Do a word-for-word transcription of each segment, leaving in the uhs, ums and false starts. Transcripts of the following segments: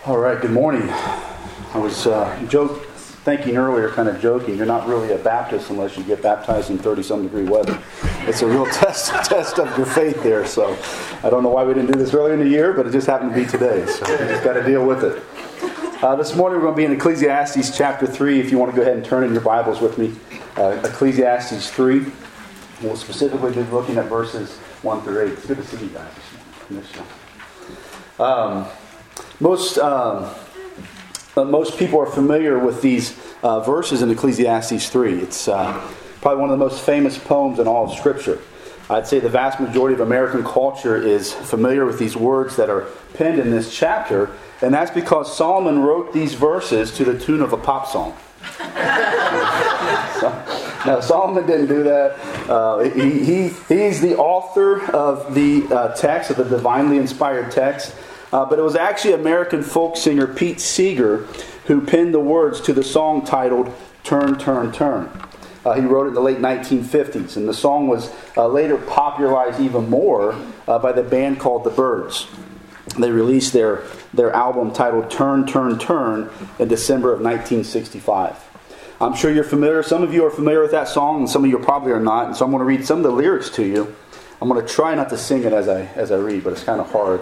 All right, good morning. I was uh, joke, thinking earlier, kind of joking, you're not really a Baptist unless you get baptized in thirty-some degree weather. It's a real test test of your faith there. So I don't know why we didn't do this earlier in the year, but it just happened to be today. So we just got to deal with it. Uh, this morning we're going to be in Ecclesiastes chapter three. If you want to go ahead and turn in your Bibles with me. Uh, Ecclesiastes three. We'll specifically be looking at verses one through eight. It's good to see you guys this morning. Um, most... Um, Uh, most people are familiar with these uh, verses in Ecclesiastes three. It's uh, probably one of the most famous poems in all of Scripture. I'd say the vast majority of American culture is familiar with these words that are penned in this chapter, and that's because Solomon wrote these verses to the tune of a pop song. so, now, Solomon didn't do that. Uh, he, he He's the author of the uh, text, of the divinely inspired text. Uh, but it was actually American folk singer Pete Seeger who penned the words to the song titled Turn, Turn, Turn. Uh, he wrote it in the late nineteen fifties, and the song was uh, later popularized even more uh, by the band called The Byrds. They released their, their album titled Turn, Turn, Turn in December of nineteen sixty-five. I'm sure you're familiar. Some of you are familiar with that song, and some of you probably are not. And so I'm going to read some of the lyrics to you. I'm going to try not to sing it as I as I read, but it's kind of hard.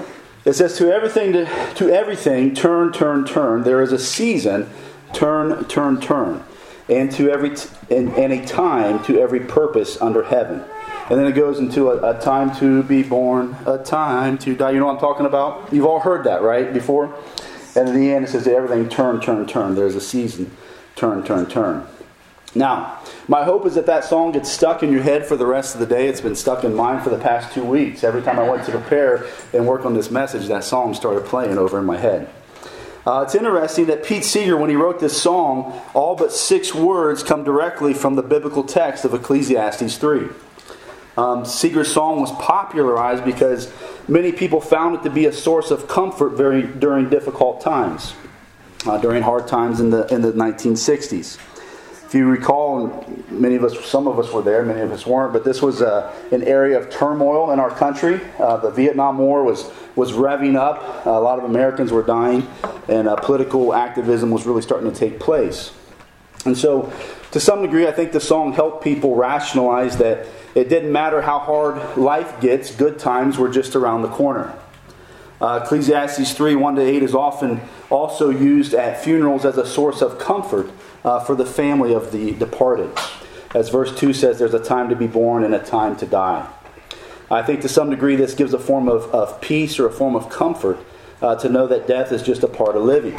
It says, to everything, to, to everything, turn, turn, turn. There is a season, turn, turn, turn. And to every t- and, and a time to every purpose under heaven. And then it goes into a, a time to be born, a time to die. You know what I'm talking about? You've all heard that, right, before? And in the end it says, to everything, turn, turn, turn. There's a season, turn, turn, turn. Now, my hope is that that song gets stuck in your head for the rest of the day. It's been stuck in mine for the past two weeks. Every time I went to prepare and work on this message, that song started playing over in my head. Uh, it's interesting that Pete Seeger, when he wrote this song, all but six words come directly from the biblical text of Ecclesiastes three. Um, Seeger's song was popularized because many people found it to be a source of comfort very, during difficult times, uh, during hard times in the in the nineteen sixties. If you recall, and many of us, some of us were there, many of us weren't, but this was uh, an area of turmoil in our country. Uh, the Vietnam War was, was revving up. A lot of Americans were dying, and uh, political activism was really starting to take place. And so, to some degree, I think the song helped people rationalize that it didn't matter how hard life gets, good times were just around the corner. Uh, Ecclesiastes three, one to eight is often also used at funerals as a source of comfort Uh, for the family of the departed. As verse two says, there's a time to be born and a time to die. I think to some degree this gives a form of, of peace or a form of comfort uh, to know that death is just a part of living.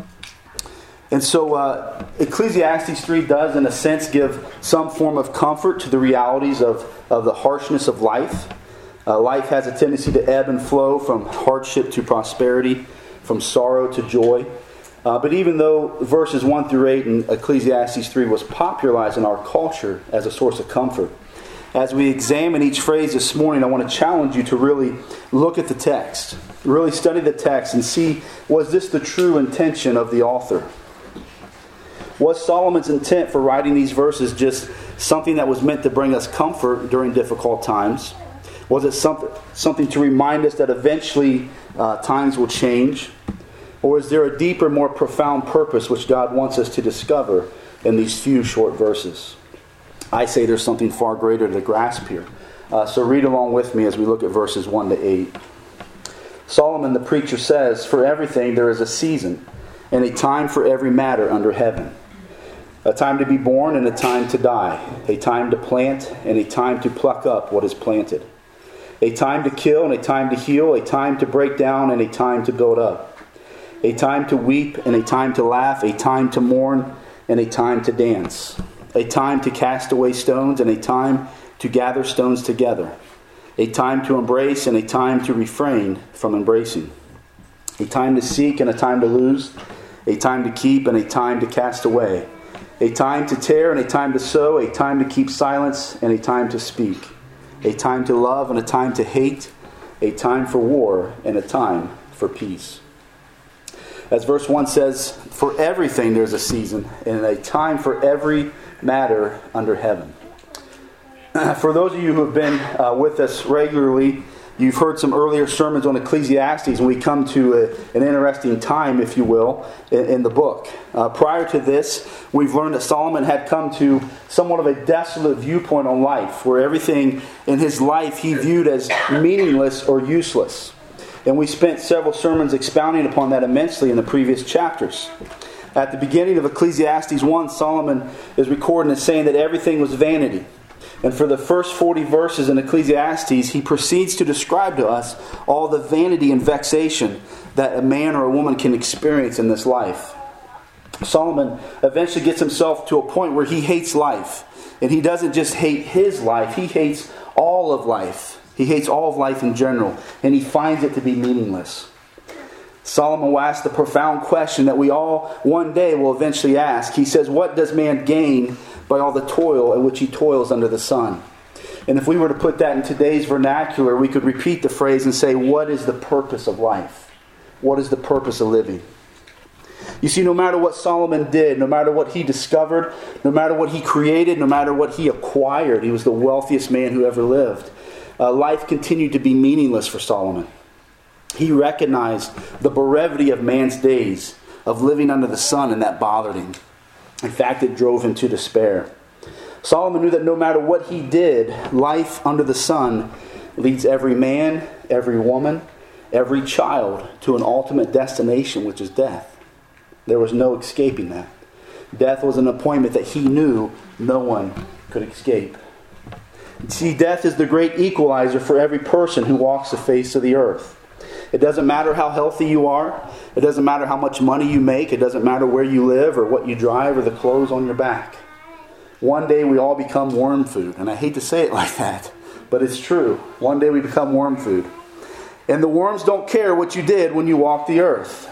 And so uh, Ecclesiastes three does in a sense give some form of comfort to the realities of, of the harshness of life. Uh, life has a tendency to ebb and flow from hardship to prosperity, from sorrow to joy. Uh, but even though verses one through eight in Ecclesiastes three was popularized in our culture as a source of comfort, as we examine each phrase this morning, I want to challenge you to really look at the text. Really study the text and see, was this the true intention of the author? Was Solomon's intent for writing these verses just something that was meant to bring us comfort during difficult times? Was it something, something to remind us that eventually uh, times will change? Or is there a deeper, more profound purpose which God wants us to discover in these few short verses? I say there's something far greater to grasp here. Uh, so read along with me as we look at verses one to eight. Solomon the preacher says, for everything there is a season, and a time for every matter under heaven. A time to be born and a time to die. A time to plant and a time to pluck up what is planted. A time to kill and a time to heal. A time to break down and a time to build up. A time to weep and a time to laugh, a time to mourn and a time to dance. A time to cast away stones and a time to gather stones together. A time to embrace and a time to refrain from embracing. A time to seek and a time to lose. A time to keep and a time to cast away. A time to tear and a time to sow. A time to keep silence and a time to speak. A time to love and a time to hate. A time for war and a time for peace. As verse one says, for everything there's a season, and a time for every matter under heaven. For those of you who have been uh, with us regularly, You've heard some earlier sermons on Ecclesiastes, and we come to a, an interesting time, if you will, in, in the book. Uh, prior to this, we've learned that Solomon had come to somewhat of a desolate viewpoint on life, where everything in his life he viewed as meaningless or useless. And we spent several sermons expounding upon that immensely in the previous chapters. At the beginning of Ecclesiastes one, Solomon is recording as saying that everything was vanity. And for the first forty verses in Ecclesiastes, he proceeds to describe to us all the vanity and vexation that a man or a woman can experience in this life. Solomon eventually gets himself to a point where he hates life. And he doesn't just hate his life, he hates all of life. He hates all of life in general. And he finds it to be meaningless. Solomon will ask the profound question that we all one day will eventually ask. He says, what does man gain by all the toil in which he toils under the sun? And if we were to put that in today's vernacular, we could repeat the phrase and say, what is the purpose of life? What is the purpose of living? You see, no matter what Solomon did, no matter what he discovered, no matter what he created, no matter what he acquired, he was the wealthiest man who ever lived. Uh, life continued to be meaningless for Solomon. He recognized the brevity of man's days of living under the sun, and that bothered him. In fact, it drove him to despair. Solomon knew that no matter what he did, life under the sun leads every man, every woman, every child to an ultimate destination, which is death. There was no escaping that. Death was an appointment that he knew no one could escape. See, death is the great equalizer for every person who walks the face of the earth. It doesn't matter how healthy you are. It doesn't matter how much money you make. It doesn't matter where you live or what you drive or the clothes on your back. One day we all become worm food. And I hate to say it like that, but it's true. One day we become worm food. And the worms don't care what you did when you walked the earth.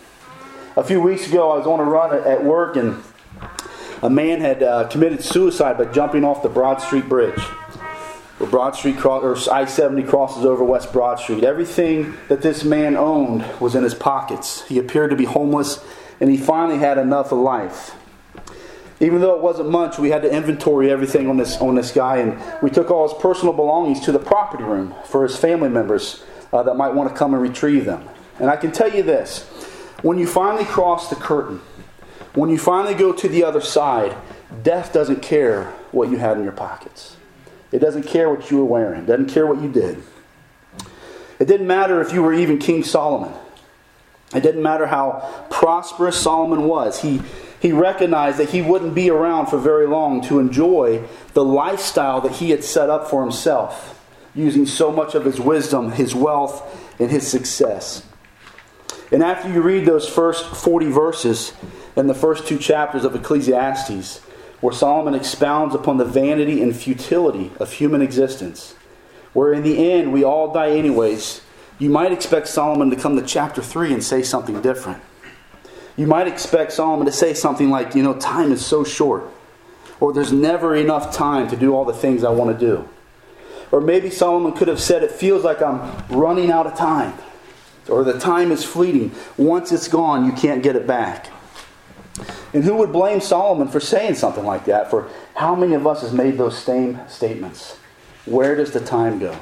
A few weeks ago I was on a run at work, and a man had uh, committed suicide by jumping off the Broad Street Bridge. Where Broad Street cross, or I seventy crosses over West Broad Street. Everything that this man owned was in his pockets. He appeared to be homeless, and he finally had enough of life. Even though it wasn't much, we had to inventory everything on this on this guy, and we took all his personal belongings to the property room for his family members uh, that might want to come and retrieve them. And I can tell you this: when you finally cross the curtain, when you finally go to the other side, death doesn't care what you had in your pockets. It doesn't care what you were wearing. It doesn't care what you did. It didn't matter if you were even King Solomon. It didn't matter how prosperous Solomon was. He, he recognized that he wouldn't be around for very long to enjoy the lifestyle that he had set up for himself, using so much of his wisdom, his wealth, and his success. And after you read those first forty verses in the first two chapters of Ecclesiastes, where Solomon expounds upon the vanity and futility of human existence, where in the end we all die anyways, you might expect Solomon to come to chapter three and say something different. You might expect Solomon to say something like, you know, time is so short, or there's never enough time to do all the things I want to do. Or maybe Solomon could have said, it feels like I'm running out of time, or the time is fleeting. Once it's gone, you can't get it back. And who would blame Solomon for saying something like that? For how many of us has made those same statements? Where does the time go?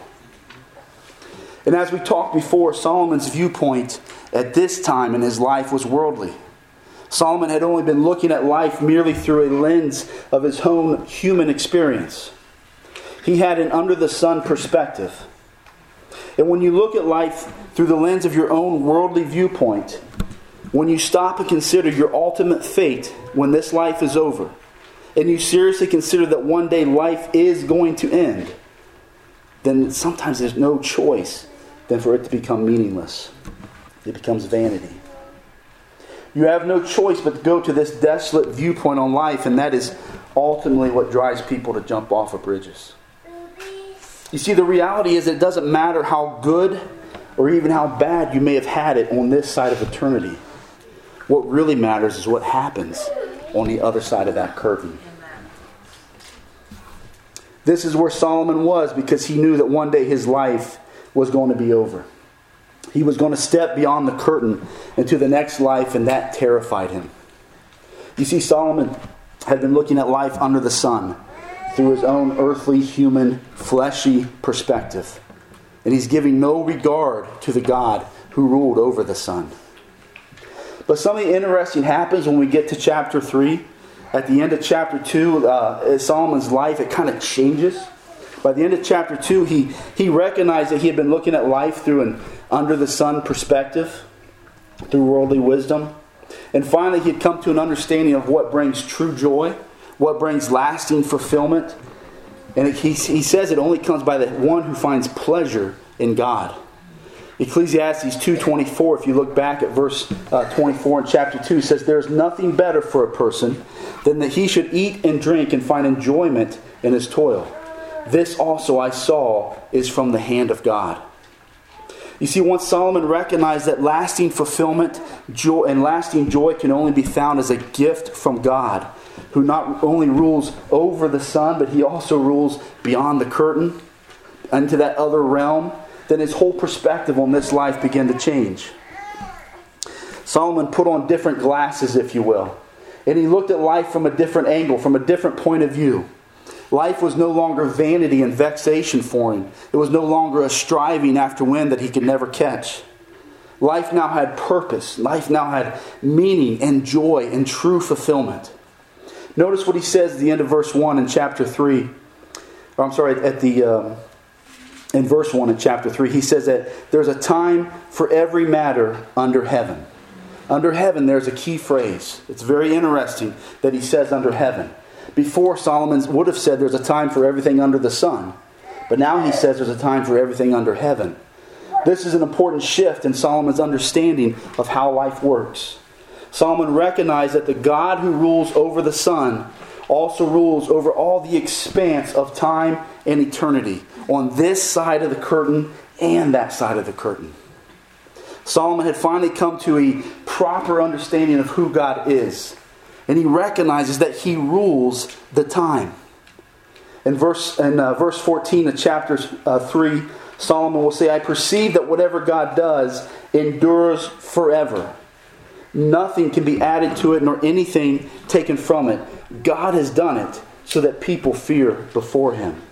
And as we talked before, Solomon's viewpoint at this time in his life was worldly. Solomon had only been looking at life merely through a lens of his own human experience. He had an under-the-sun perspective. And when you look at life through the lens of your own worldly viewpoint, when you stop and consider your ultimate fate when this life is over, and you seriously consider that one day life is going to end, then sometimes there's no choice than for it to become meaningless. It becomes vanity. You have no choice but to go to this desolate viewpoint on life, and that is ultimately what drives people to jump off of bridges. You see, the reality is it doesn't matter how good or even how bad you may have had it on this side of eternity. What really matters is what happens on the other side of that curtain. This is where Solomon was, because he knew that one day his life was going to be over. He was going to step beyond the curtain into the next life, and that terrified him. You see, Solomon had been looking at life under the sun through his own earthly, human, fleshy perspective. And he's giving no regard to the God who ruled over the sun. But something interesting happens when we get to chapter three. At the end of chapter two, uh, Solomon's life, it kind of changes. By the end of chapter two, he, he recognized that he had been looking at life through an under-the-sun perspective, through worldly wisdom. And finally, he had come to an understanding of what brings true joy, what brings lasting fulfillment. And it, he, he says it only comes by the one who finds pleasure in God. Ecclesiastes two twenty-four, if you look back at verse uh, twenty-four in chapter two, says, "There is nothing better for a person than that he should eat and drink and find enjoyment in his toil. This also I saw is from the hand of God." You see, once Solomon recognized that lasting fulfillment joy, and lasting joy can only be found as a gift from God, who not only rules over the sun, but he also rules beyond the curtain, into that other realm, then his whole perspective on this life began to change. Solomon put on different glasses, if you will, and he looked at life from a different angle, from a different point of view. Life was no longer vanity and vexation for him. It was no longer a striving after wind that he could never catch. Life now had purpose. Life now had meaning and joy and true fulfillment. Notice what he says at the end of verse one in chapter three. Or I'm sorry, at the um, in verse one in chapter three. He says that there's a time for every matter under heaven. Under heaven, there's a key phrase. It's very interesting that he says under heaven. Before, Solomon would have said there's a time for everything under the sun. But now he says there's a time for everything under heaven. This is an important shift in Solomon's understanding of how life works. Solomon recognized that the God who rules over the sun also rules over all the expanse of time and eternity, on this side of the curtain and that side of the curtain. Solomon had finally come to a proper understanding of who God is. And he recognizes that he rules the time. In verse in uh, verse fourteen of chapter uh, three, Solomon will say, "I perceive that whatever God does endures forever. Nothing can be added to it, nor anything taken from it. God has done it so that people fear before him."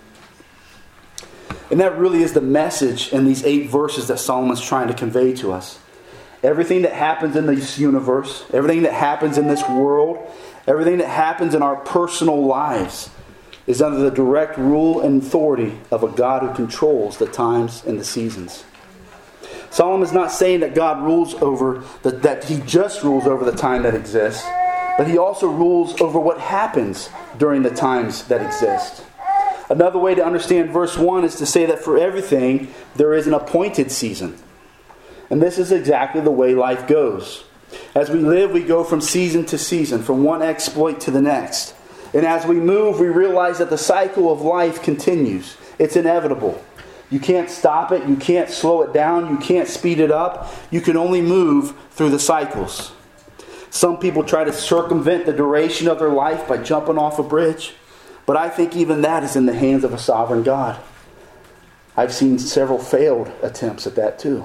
And that really is the message in these eight verses that Solomon's trying to convey to us. Everything that happens in this universe, everything that happens in this world, everything that happens in our personal lives is under the direct rule and authority of a God who controls the times and the seasons. Solomon's not saying that God rules over, that, that he just rules over the time that exists, but he also rules over what happens during the times that exist. Another way to understand verse one is to say that for everything there is an appointed season. And this is exactly the way life goes. As we live, we go from season to season, from one exploit to the next. And as we move, we realize that the cycle of life continues. It's inevitable. You can't stop it. You can't slow it down. You can't speed it up. You can only move through the cycles. Some people try to circumvent the duration of their life by jumping off a bridge. But I think even that is in the hands of a sovereign God. I've seen several failed attempts at that too.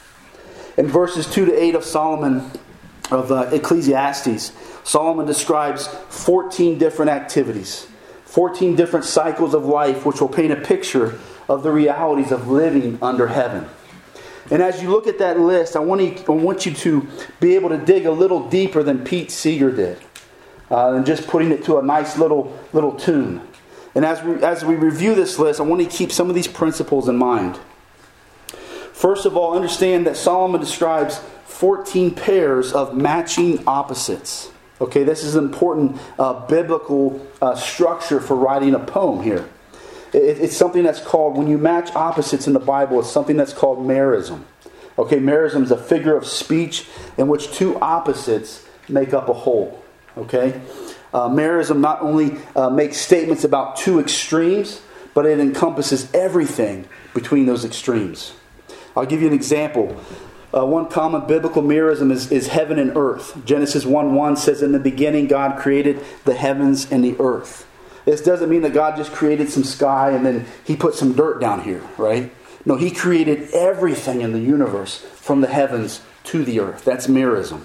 In verses two to eight of Solomon, of uh, Ecclesiastes, Solomon describes fourteen different activities, fourteen different cycles of life, which will paint a picture of the realities of living under heaven. And as you look at that list, I want, to, I want you to be able to dig a little deeper than Pete Seeger did, uh, and just putting it to a nice little little tune. And as we, as we review this list, I want to keep some of these principles in mind. First of all, understand that Solomon describes fourteen pairs of matching opposites. Okay, this is an important uh, biblical uh, structure for writing a poem here. It, it's something that's called, when you match opposites in the Bible, it's something that's called merism. Okay, merism is a figure of speech in which two opposites make up a whole. Okay, uh, merism not only uh, makes statements about two extremes, but it encompasses everything between those extremes. I'll give you an example. Uh, one common biblical merism is, is heaven and earth. Genesis one one says, "In the beginning God created the heavens and the earth." This doesn't mean that God just created some sky and then He put some dirt down here, right? No, He created everything in the universe from the heavens to the earth. That's merism.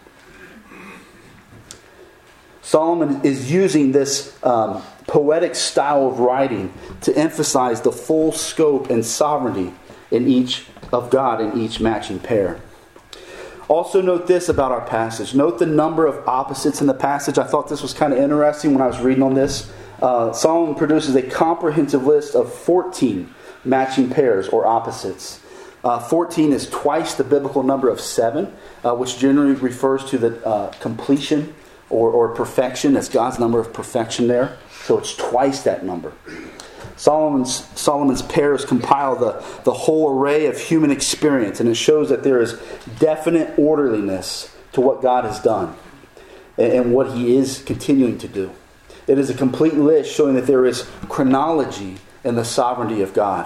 Solomon is using this um, poetic style of writing to emphasize the full scope and sovereignty in each of God in each matching pair. Also note this about our passage. Note the number of opposites in the passage. I thought this was kind of interesting when I was reading on this. Uh, Solomon produces a comprehensive list of fourteen matching pairs or opposites. Uh, fourteen is twice the biblical number of seven, uh, which generally refers to the uh, completion or, or perfection. That's God's number of perfection there. So it's twice that number. Solomon's, Solomon's pairs compile the, the whole array of human experience, and it shows that there is definite orderliness to what God has done and, and what He is continuing to do. It is a complete list showing that there is chronology in the sovereignty of God.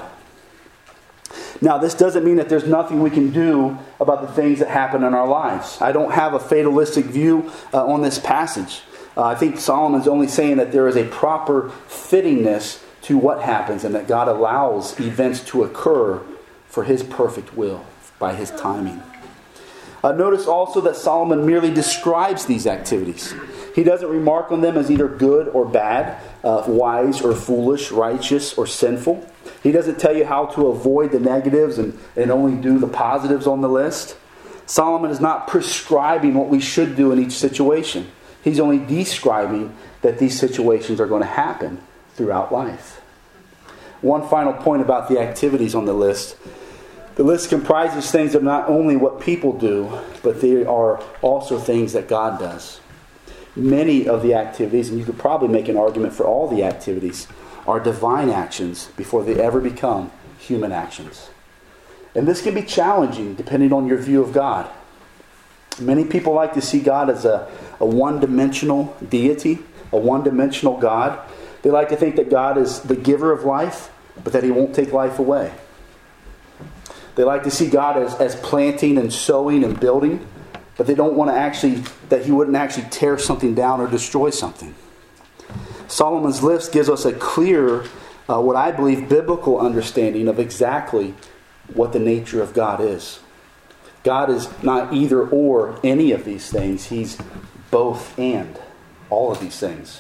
Now, this doesn't mean that there's nothing we can do about the things that happen in our lives. I don't have a fatalistic view uh, on this passage. Uh, I think Solomon's only saying that there is a proper fittingness to what happens and that God allows events to occur for His perfect will by His timing. Uh, notice also that Solomon merely describes these activities. He doesn't remark on them as either good or bad, uh, wise or foolish, righteous or sinful. He doesn't tell you how to avoid the negatives and, and only do the positives on the list. Solomon is not prescribing what we should do in each situation. He's only describing that these situations are going to happen throughout life. One final point about the activities on the list. The list comprises things that are not only what people do, but they are also things that God does. Many of the activities, and you could probably make an argument for all the activities, are divine actions before they ever become human actions. And this can be challenging depending on your view of God. Many people like to see God as a, a one-dimensional deity, a one-dimensional God. They like to think that God is the giver of life, but that He won't take life away. They like to see God as, as planting and sowing and building, but they don't want to actually, that He wouldn't actually tear something down or destroy something. Solomon's list gives us a clear, uh, what I believe, biblical understanding of exactly what the nature of God is. God is not either or any of these things. He's both and all of these things.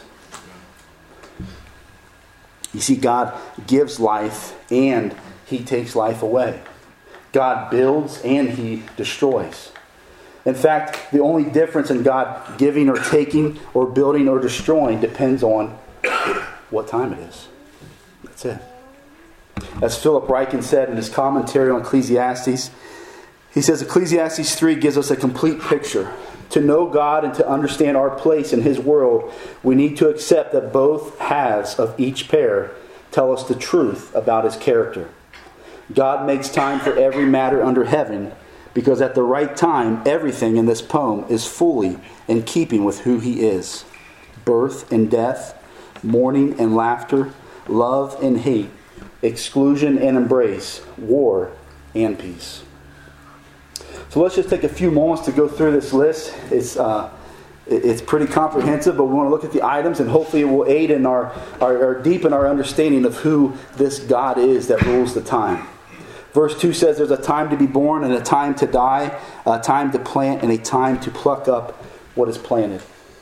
You see, God gives life and He takes life away. God builds and He destroys. In fact, the only difference in God giving or taking or building or destroying depends on what time it is. That's it. As Philip Ryken said in his commentary on Ecclesiastes, he says Ecclesiastes three gives us a complete picture. To know God and to understand our place in His world, we need to accept that both halves of each pair tell us the truth about His character. God makes time for every matter under heaven, because at the right time, everything in this poem is fully in keeping with who He is. Birth and death, mourning and laughter, love and hate, exclusion and embrace, war and peace. So let's just take a few moments to go through this list. It's uh, it's pretty comprehensive, but we want to look at the items, and hopefully it will aid in our, our, our deepen our understanding of who this God is that rules the time. Verse two says there's a time to be born and a time to die, a time to plant and a time to pluck up what is planted.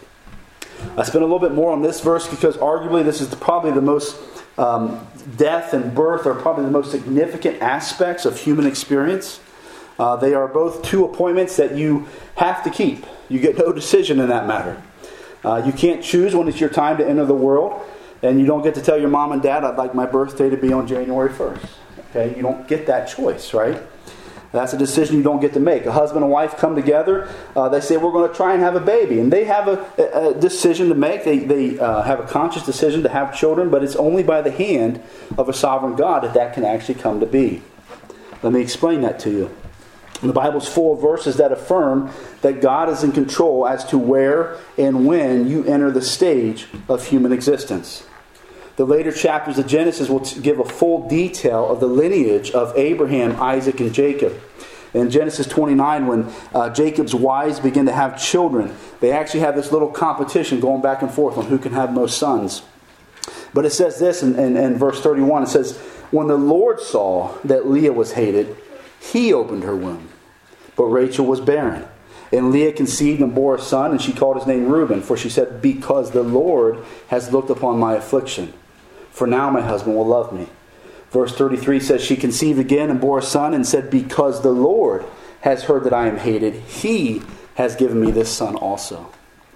I spent a little bit more on this verse because arguably this is the, probably the most, um, death and birth are probably the most significant aspects of human experience. Uh, they are both two appointments that you have to keep. You get no decision in that matter. Uh, you can't choose when it's your time to enter the world, and you don't get to tell your mom and dad, I'd like my birthday to be on January first. Okay, you don't get that choice, right? That's a decision you don't get to make. A husband and wife come together. Uh, they say, we're going to try and have a baby. And they have a, a decision to make. They, they uh, have a conscious decision to have children, but it's only by the hand of a sovereign God that that can actually come to be. Let me explain that to you. And the Bible's full of verses that affirm that God is in control as to where and when you enter the stage of human existence. The later chapters of Genesis will give a full detail of the lineage of Abraham, Isaac, and Jacob. In Genesis twenty-nine, when uh, Jacob's wives begin to have children, they actually have this little competition going back and forth on who can have most sons. But it says this in, in, in verse thirty-one, it says, when the Lord saw that Leah was hated, He opened her womb, but Rachel was barren. And Leah conceived and bore a son, and she called his name Reuben, for she said, because the Lord has looked upon my affliction. For now my husband will love me. Verse thirty-three says, she conceived again and bore a son and said, because the Lord has heard that I am hated, He has given me this son also.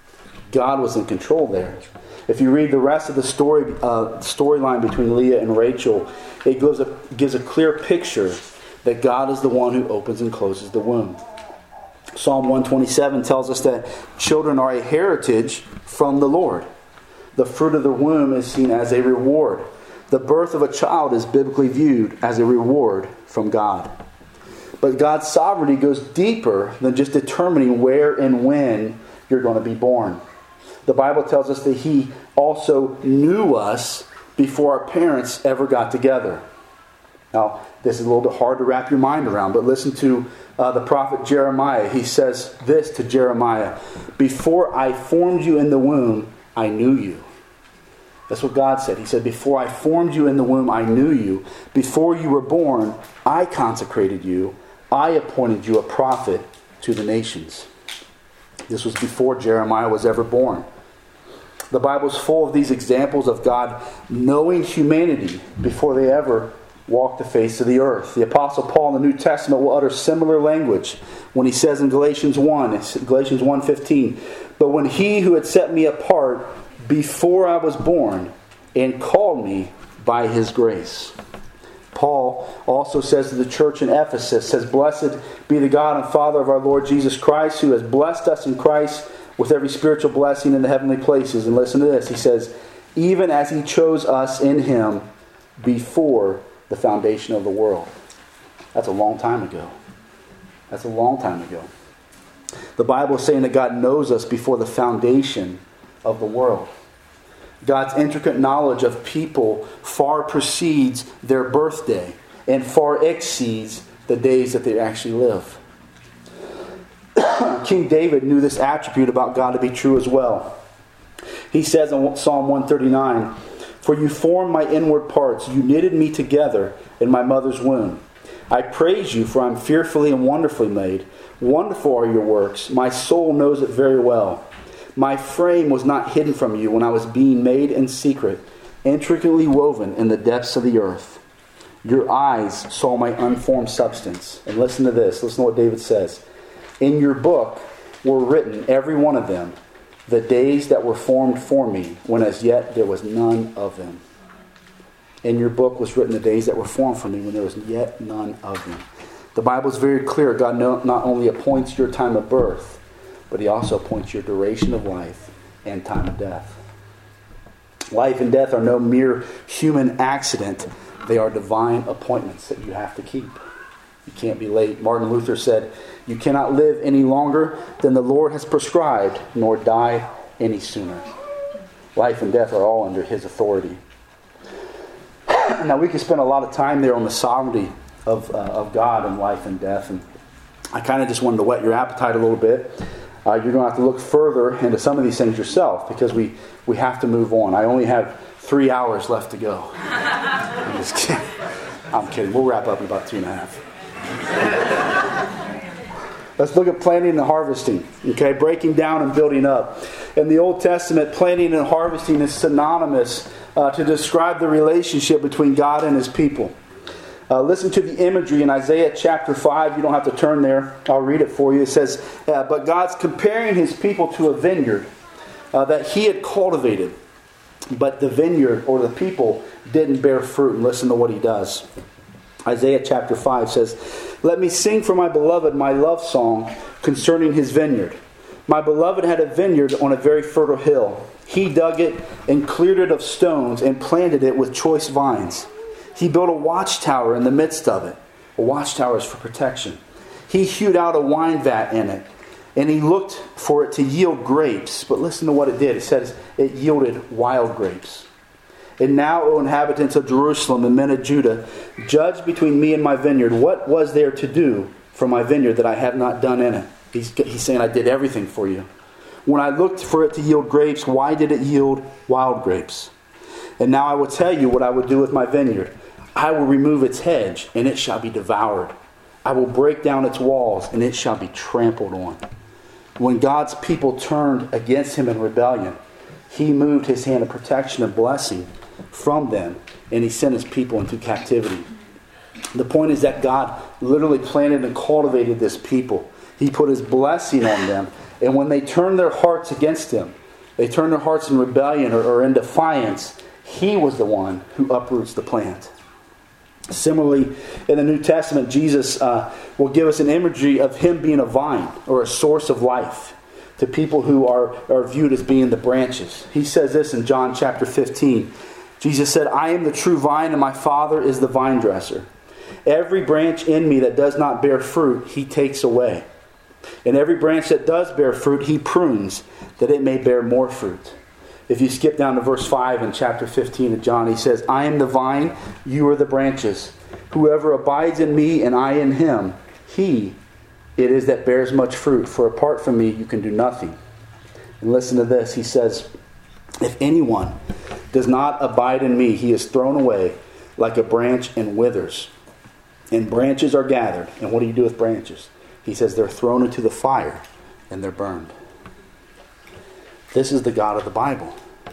God was in control there. If you read the rest of the story uh, storyline between Leah and Rachel, it gives a, gives a clear picture that God is the one who opens and closes the womb. Psalm one twenty-seven tells us that children are a heritage from the Lord. The fruit of the womb is seen as a reward. The birth of a child is biblically viewed as a reward from God. But God's sovereignty goes deeper than just determining where and when you're going to be born. The Bible tells us that He also knew us before our parents ever got together. Now, this is a little bit hard to wrap your mind around, but listen to uh, the prophet Jeremiah. He says this to Jeremiah, before I formed you in the womb, I knew you. That's what God said. He said, before I formed you in the womb, I knew you. Before you were born, I consecrated you. I appointed you a prophet to the nations. This was before Jeremiah was ever born. The Bible is full of these examples of God knowing humanity before they ever walked the face of the earth. The Apostle Paul in the New Testament will utter similar language when he says in Galatians one, Galatians one fifteen, but when He who had set me apart before I was born and called me by His grace. Paul also says to the church in Ephesus, says, blessed be the God and Father of our Lord Jesus Christ, who has blessed us in Christ with every spiritual blessing in the heavenly places. And listen to this. He says, even as He chose us in Him before the foundation of the world. That's a long time ago. That's a long time ago. The Bible is saying that God knows us before the foundation of the world. God's intricate knowledge of people far precedes their birthday and far exceeds the days that they actually live. King David knew this attribute about God to be true as well. He says in Psalm one thirty-nine, for you formed my inward parts, you knitted me together in my mother's womb. I praise you, for I am fearfully and wonderfully made. Wonderful are your works, my soul knows it very well. My frame was not hidden from you when I was being made in secret, intricately woven in the depths of the earth. Your eyes saw my unformed substance. And listen to this. Listen to what David says. In your book were written, every one of them, the days that were formed for me, when as yet there was none of them. In your book was written the days that were formed for me, when there was yet none of them. The Bible is very clear. God not only appoints your time of birth, but He also appoints your duration of life and time of death. Life and death are no mere human accident. They are divine appointments that you have to keep. You can't be late. Martin Luther said, you cannot live any longer than the Lord has prescribed, nor die any sooner. Life and death are all under His authority. Now, we could spend a lot of time there on the sovereignty of, uh, of God and life and death. And I kind of just wanted to whet your appetite a little bit. Uh, you're going to have to look further into some of these things yourself, because we, we have to move on. I only have three hours left to go. I'm just kidding. I'm kidding. We'll wrap up in about two and a half. Let's look at planting and harvesting. Okay, breaking down and building up. In the Old Testament, planting and harvesting is synonymous uh, to describe the relationship between God and His people. Uh, listen to the imagery in Isaiah chapter five. You don't have to turn there. I'll read it for you. It says, uh, but God's comparing His people to a vineyard uh, that He had cultivated. But the vineyard or the people didn't bear fruit. And listen to what He does. Isaiah chapter five says, let me sing for my beloved my love song concerning his vineyard. My beloved had a vineyard on a very fertile hill. He dug it and cleared it of stones and planted it with choice vines. He built a watchtower in the midst of it. A watchtower is for protection. He hewed out a wine vat in it, and he looked for it to yield grapes. But listen to what it did. It says it yielded wild grapes. And now, O inhabitants of Jerusalem and men of Judah, judge between me and my vineyard. What was there to do for my vineyard that I have not done in it? He's, he's saying, I did everything for you. When I looked for it to yield grapes, why did it yield wild grapes? And now I will tell you what I will do with my vineyard. I will remove its hedge, and it shall be devoured. I will break down its walls, and it shall be trampled on. When God's people turned against Him in rebellion, He moved His hand of protection and blessing from them, and he sent his people into captivity. The point is that God literally planted and cultivated this people. He put his blessing on them, and when they turned their hearts against him, they turned their hearts in rebellion or, or in defiance, he was the one who uproots the plant. Similarly, in the New Testament, Jesus uh, will give us an imagery of him being a vine or a source of life to people who are, are viewed as being the branches. He says this in John chapter fifteen. Jesus said, I am the true vine, and my Father is the vine dresser. Every branch in me that does not bear fruit, he takes away. And every branch that does bear fruit, he prunes, that it may bear more fruit. If you skip down to verse five in chapter fifteen of John, he says, I am the vine, you are the branches. Whoever abides in me and I in him, he it is that bears much fruit. For apart from me, you can do nothing. And listen to this. He says, if anyone does not abide in me, he is thrown away like a branch and withers. And branches are gathered. And what do you do with branches? He says they're thrown into the fire and they're burned. This is the God of the Bible.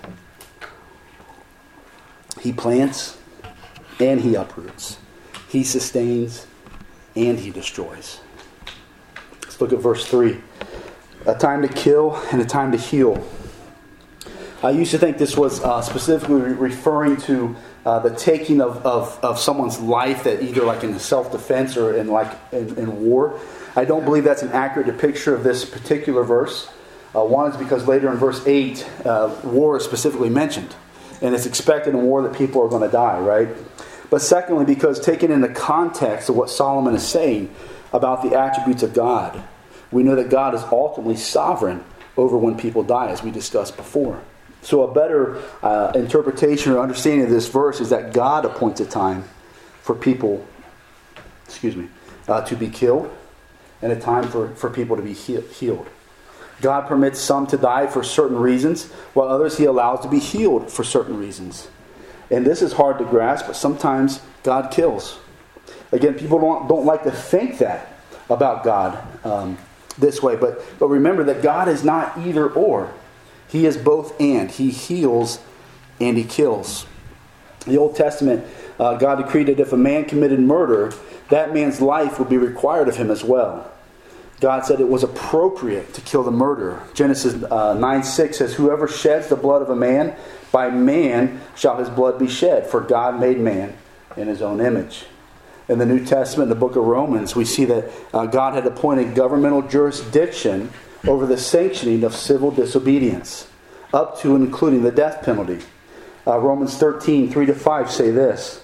He plants and he uproots. He sustains and he destroys. Let's look at verse three. A time to kill and a time to heal. I used to think this was uh, specifically referring to uh, the taking of, of, of someone's life, that either like in self-defense or in like in, in war. I don't believe that's an accurate depiction of this particular verse. Uh, one is because later in verse eight, uh, war is specifically mentioned. And it's expected in war that people are going to die, right? But secondly, because taken in the context of what Solomon is saying about the attributes of God, we know that God is ultimately sovereign over when people die, as we discussed before. So a better uh, interpretation or understanding of this verse is that God appoints a time for people, excuse me, uh, to be killed, and a time for, for people to be he- healed. God permits some to die for certain reasons, while others he allows to be healed for certain reasons. And this is hard to grasp, but sometimes God kills. Again, people don't, don't like to think that about God um, this way. But, but remember that God is not either or. He is both and. He heals and he kills. In the Old Testament, uh, God decreed that if a man committed murder, that man's life would be required of him as well. God said it was appropriate to kill the murderer. Genesis uh, nine six says, whoever sheds the blood of a man, by man shall his blood be shed, for God made man in his own image. In the New Testament, in the book of Romans, we see that uh, God had appointed governmental jurisdiction over the sanctioning of civil disobedience, up to and including the death penalty. Uh, Romans thirteen three to five say this,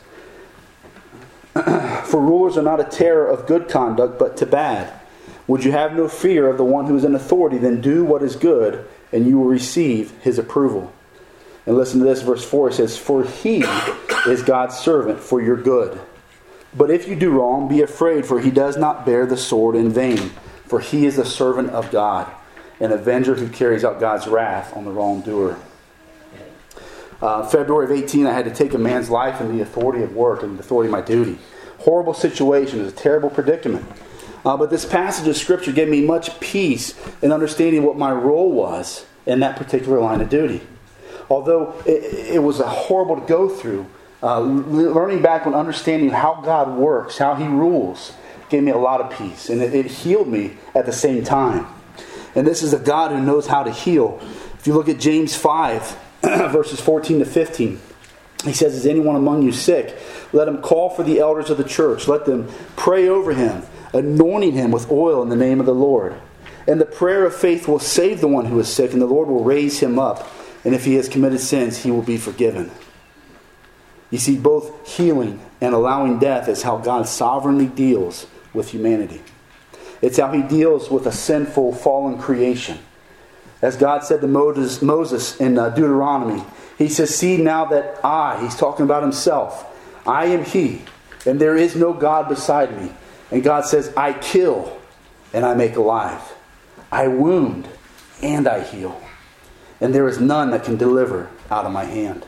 for rulers are not a terror of good conduct, but to bad. Would you have no fear of the one who is in authority? Then do what is good, and you will receive his approval. And listen to this, verse four. It says, for he is God's servant for your good. But if you do wrong, be afraid, for he does not bear the sword in vain. For he is the servant of God, an avenger who carries out God's wrath on the wrongdoer. Uh, February of eighteen, I had to take a man's life in the authority of work and the authority of my duty. Horrible situation. It was a terrible predicament. Uh, but this passage of Scripture gave me much peace in understanding what my role was in that particular line of duty. Although it, it was a horrible to go through, uh, learning back and understanding how God works, how he rules, gave me a lot of peace. And it, it healed me at the same time. And this is a God who knows how to heal. If you look at James five, verses fourteen to fifteen, he says, is anyone among you sick? Let him call for the elders of the church. Let them pray over him, anointing him with oil in the name of the Lord. And the prayer of faith will save the one who is sick, and the Lord will raise him up. And if he has committed sins, he will be forgiven. You see, both healing and allowing death is how God sovereignly deals with humanity. It's how he deals with a sinful, fallen creation. As God said to Moses, Moses in uh, Deuteronomy, he says, see now that I, he's talking about himself, I am he, and there is no God beside me. And God says, I kill and I make alive. I wound and I heal. And there is none that can deliver out of my hand.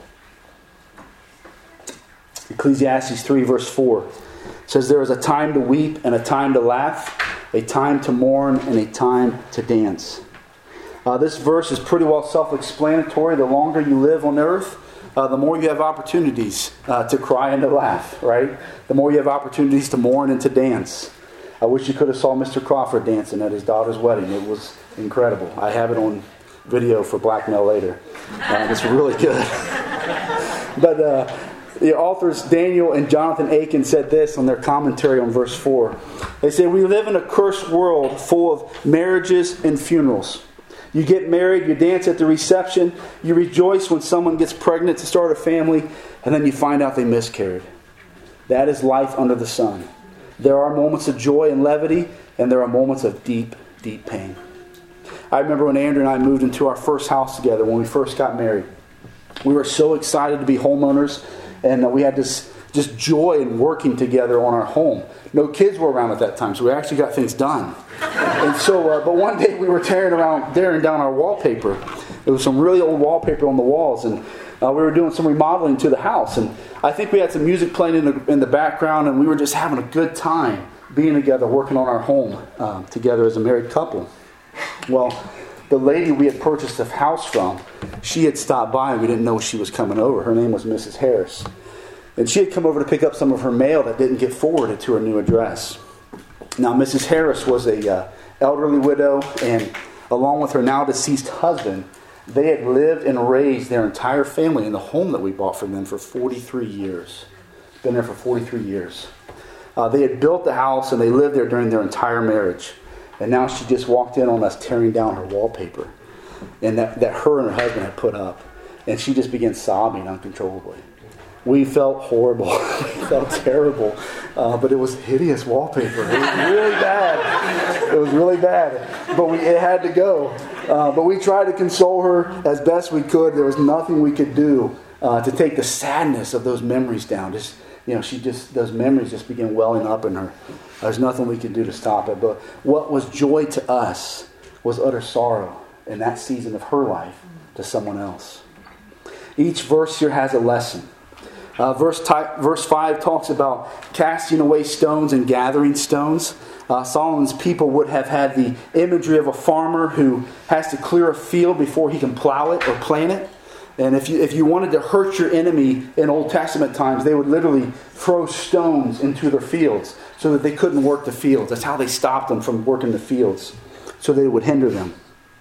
Ecclesiastes three verse four says, there is a time to weep and a time to laugh, a time to mourn and a time to dance. Uh, this verse is pretty well self-explanatory. The longer you live on earth, uh, the more you have opportunities uh, to cry and to laugh, right? The more you have opportunities to mourn and to dance. I wish you could have saw Mister Crawford dancing at his daughter's wedding. It was incredible. I have it on video for blackmail later. Uh, it's really good. But uh, the authors Daniel and Jonathan Aiken said this on their commentary on verse four. They say, we live in a cursed world full of marriages and funerals. You get married, you dance at the reception, you rejoice when someone gets pregnant to start a family, and then you find out they miscarried. That is life under the sun. There are moments of joy and levity, and there are moments of deep, deep pain. I remember when Andrew and I moved into our first house together when we first got married. We were so excited to be homeowners, and we had this just joy in working together on our home. No kids were around at that time, so we actually got things done. And so, uh, but one day we were tearing around, tearing down our wallpaper. There was some really old wallpaper on the walls, and uh, we were doing some remodeling to the house. And I think we had some music playing in the in the background, and we were just having a good time being together, working on our home uh, together as a married couple. Well, the lady we had purchased the house from, she had stopped by, and we didn't know she was coming over. Her name was Missus Harris. And she had come over to pick up some of her mail that didn't get forwarded to her new address. Now, Missus Harris was a uh, elderly widow, and along with her now deceased husband, they had lived and raised their entire family in the home that we bought for them for forty-three years. Been there for forty-three years. Uh, they had built the house, and they lived there during their entire marriage. And now she just walked in on us tearing down her wallpaper, and that, that her and her husband had put up. And she just began sobbing uncontrollably. We felt horrible. We felt terrible. Uh, but it was hideous wallpaper. It was really bad. It was really bad. But we, it had to go. Uh, but we tried to console her as best we could. There was nothing we could do uh, to take the sadness of those memories down. Just, you know, she just, those memories just began welling up in her. There's nothing we could do to stop it. But what was joy to us was utter sorrow in that season of her life to someone else. Each verse here has a lesson. Uh, verse, type, verse five talks about casting away stones and gathering stones. Uh, Solomon's people would have had the imagery of a farmer who has to clear a field before he can plow it or plant it. And if you if you wanted to hurt your enemy in Old Testament times, they would literally throw stones into their fields so that they couldn't work the fields. That's how they stopped them from working the fields, so they would hinder them.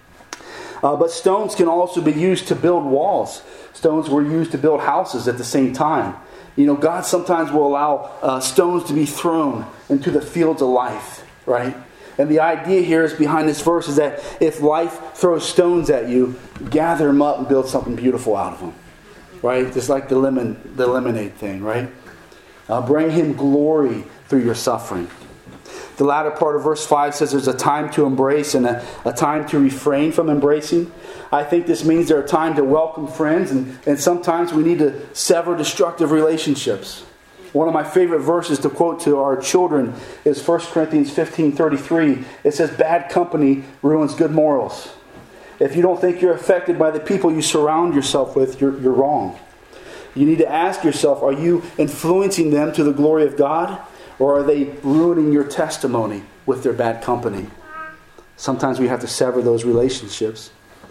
Uh, but stones can also be used to build walls. Stones were used to build houses at the same time. You know, God sometimes will allow uh, stones to be thrown into the fields of life, right? And the idea here is behind this verse is that if life throws stones at you, gather them up and build something beautiful out of them, right? Just like the lemon, the lemonade thing, right? Uh, bring Him glory through your suffering. The latter part of verse five says there's a time to embrace and a, a time to refrain from embracing. I think this means there are times to welcome friends, and, and sometimes we need to sever destructive relationships. One of my favorite verses to quote to our children is First Corinthians fifteen thirty-three. It says, bad company ruins good morals. If you don't think you're affected by the people you surround yourself with, you're, you're wrong. You need to ask yourself, are you influencing them to the glory of God? Or are they ruining your testimony with their bad company? Sometimes we have to sever those relationships.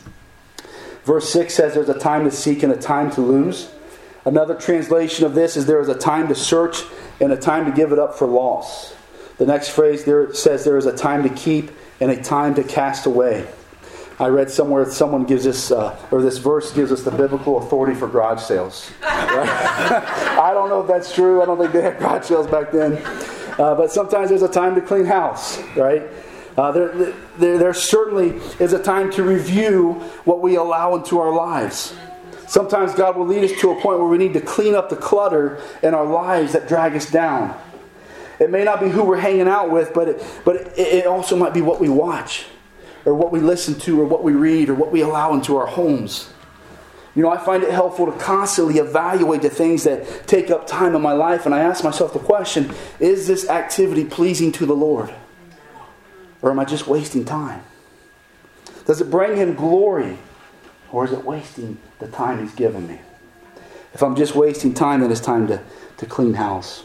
Verse six says there's a time to seek and a time to lose. Another translation of this is there is a time to search and a time to give it up for loss. The next phrase there says there is a time to keep and a time to cast away. I read somewhere that someone gives us, uh, or this verse gives us the biblical authority for garage sales. Right? I don't know if that's true. I don't think they had garage sales back then. Uh, but sometimes there's a time to clean house, right? Uh, there, there, there certainly is a time to review what we allow into our lives. Sometimes God will lead us to a point where we need to clean up the clutter in our lives that drag us down. It may not be who we're hanging out with, but it, but it, it also might be what we watch, or what we listen to, or what we read, or what we allow into our homes. You know, I find it helpful to constantly evaluate the things that take up time in my life, and I ask myself the question, is this activity pleasing to the Lord? Or am I just wasting time? Does it bring Him glory? Or is it wasting the time He's given me? If I'm just wasting time, then it's time to, to clean house.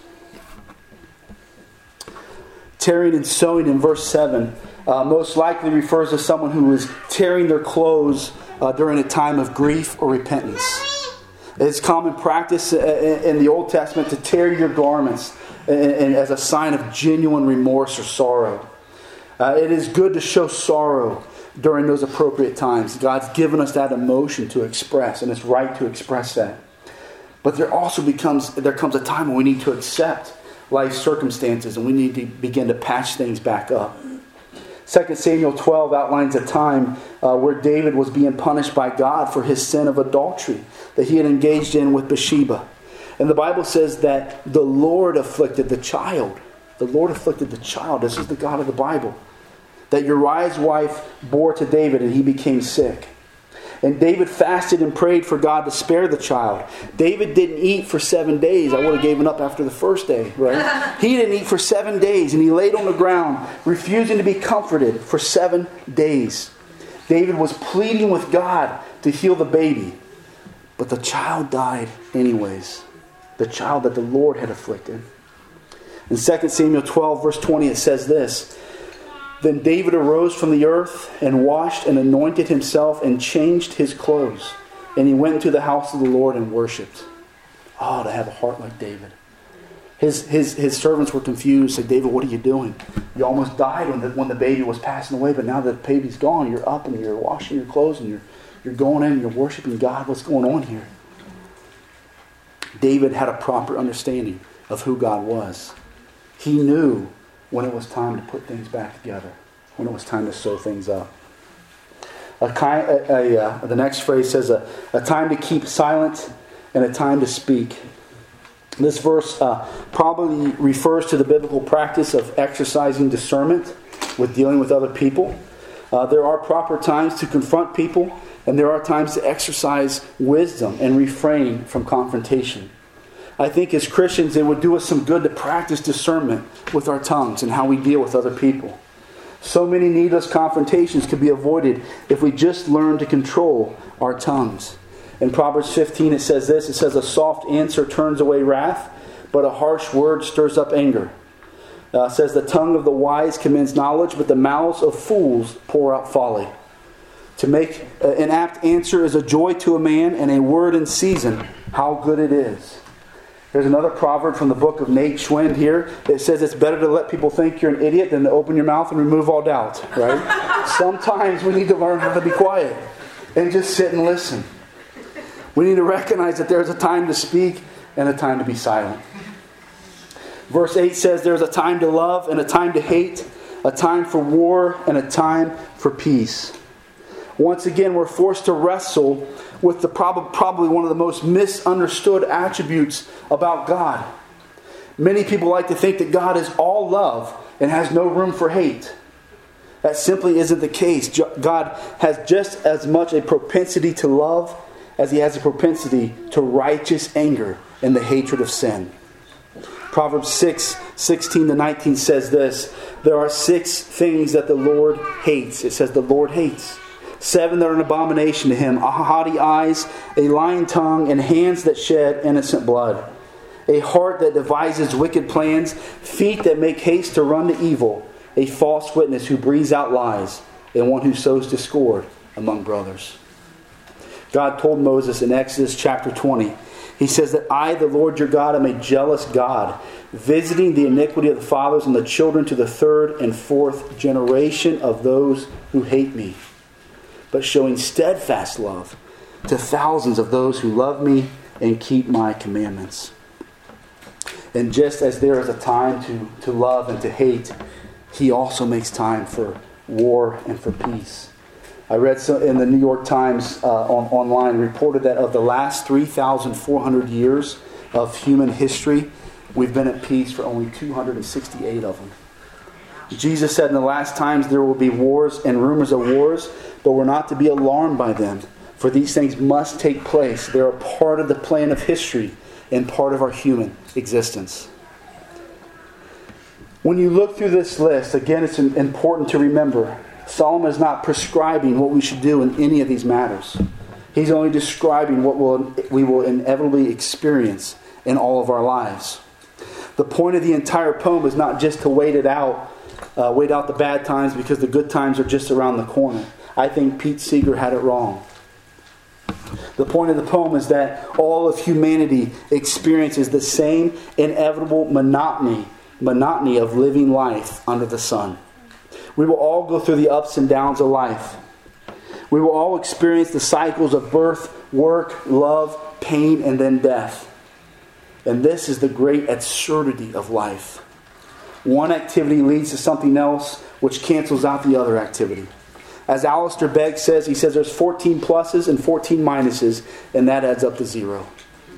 Tearing and sewing in verse seven uh, most likely refers to someone who is tearing their clothes uh, during a time of grief or repentance. It's common practice in the Old Testament to tear your garments as a sign of genuine remorse or sorrow. Uh, it is good to show sorrow during those appropriate times. God's given us that emotion to express, and it's right to express that. But there also becomes there comes a time when we need to accept life circumstances, and we need to begin to patch things back up. Second Samuel twelve outlines a time uh, where David was being punished by God for his sin of adultery that he had engaged in with Bathsheba. And the Bible says that the Lord afflicted the child. The Lord afflicted the child. This is the God of the Bible. That Uriah's wife bore to David, and he became sick. And David fasted and prayed for God to spare the child. David didn't eat for seven days. I would have given up after the first day, right? He didn't eat for seven days, and he laid on the ground, refusing to be comforted for seven days. David was pleading with God to heal the baby. But the child died anyways. The child that the Lord had afflicted. In Second Samuel twelve, verse twenty, it says this: Then David arose from the earth and washed and anointed himself and changed his clothes. And he went into the house of the Lord and worshipped. Oh, to have a heart like David. His his his servants were confused. Said, David, what are you doing? You almost died when the, when the baby was passing away, but now that the baby's gone, you're up and you're washing your clothes and you're, you're going in and you're worshiping God. What's going on here? David had a proper understanding of who God was. He knew when it was time to put things back together, when it was time to sew things up. A kind, a, a, uh, the next phrase says, a, a time to keep silent and a time to speak. This verse uh, probably refers to the biblical practice of exercising discernment with dealing with other people. Uh, there are proper times to confront people, and there are times to exercise wisdom and refrain from confrontation. I think as Christians, it would do us some good to practice discernment with our tongues and how we deal with other people. So many needless confrontations could be avoided if we just learn to control our tongues. In Proverbs fifteen, it says this. It says, a soft answer turns away wrath, but a harsh word stirs up anger. Uh, it says, the tongue of the wise commends knowledge, but the mouths of fools pour out folly. To make an apt answer is a joy to a man, and a word in season, how good it is. There's another proverb from the book of Nate Schwind here. It says it's better to let people think you're an idiot than to open your mouth and remove all doubt, right? Sometimes we need to learn how to be quiet and just sit and listen. We need to recognize that there's a time to speak and a time to be silent. Verse eight says there's a time to love and a time to hate, a time for war and a time for peace. Once again, we're forced to wrestle with the prob- probably one of the most misunderstood attributes about God. Many people like to think that God is all love and has no room for hate. That simply isn't the case. God has just as much a propensity to love as He has a propensity to righteous anger and the hatred of sin. Proverbs six, sixteen to nineteen says this: there are six things that the Lord hates. It says the Lord hates. Seven that are an abomination to Him: haughty eyes, a lying tongue, and hands that shed innocent blood. A heart that devises wicked plans, feet that make haste to run to evil, a false witness who breathes out lies, and one who sows discord among brothers. God told Moses in Exodus chapter twenty, He says that I, the Lord your God, am a jealous God, visiting the iniquity of the fathers and the children to the third and fourth generation of those who hate me, but showing steadfast love to thousands of those who love me and keep my commandments. And just as there is a time to, to love and to hate, He also makes time for war and for peace. I read so in the New York Times uh, on, online reported that of the last three thousand four hundred years of human history, we've been at peace for only two hundred sixty-eight of them. Jesus said in the last times there will be wars and rumors of wars, but we're not to be alarmed by them, for these things must take place. They're a part of the plan of history and part of our human existence. When you look through this list, again, it's important to remember Solomon is not prescribing what we should do in any of these matters. He's only describing what we'll, we will inevitably experience in all of our lives. The point of the entire poem is not just to wait it out, uh, wait out the bad times because the good times are just around the corner. I think Pete Seeger had it wrong. The point of the poem is that all of humanity experiences the same inevitable monotony, monotony of living life under the sun. We will all go through the ups and downs of life. We will all experience the cycles of birth, work, love, pain, and then death. And this is the great absurdity of life. One activity leads to something else which cancels out the other activity. As Alistair Begg says, he says there's fourteen pluses and fourteen minuses, and that adds up to zero.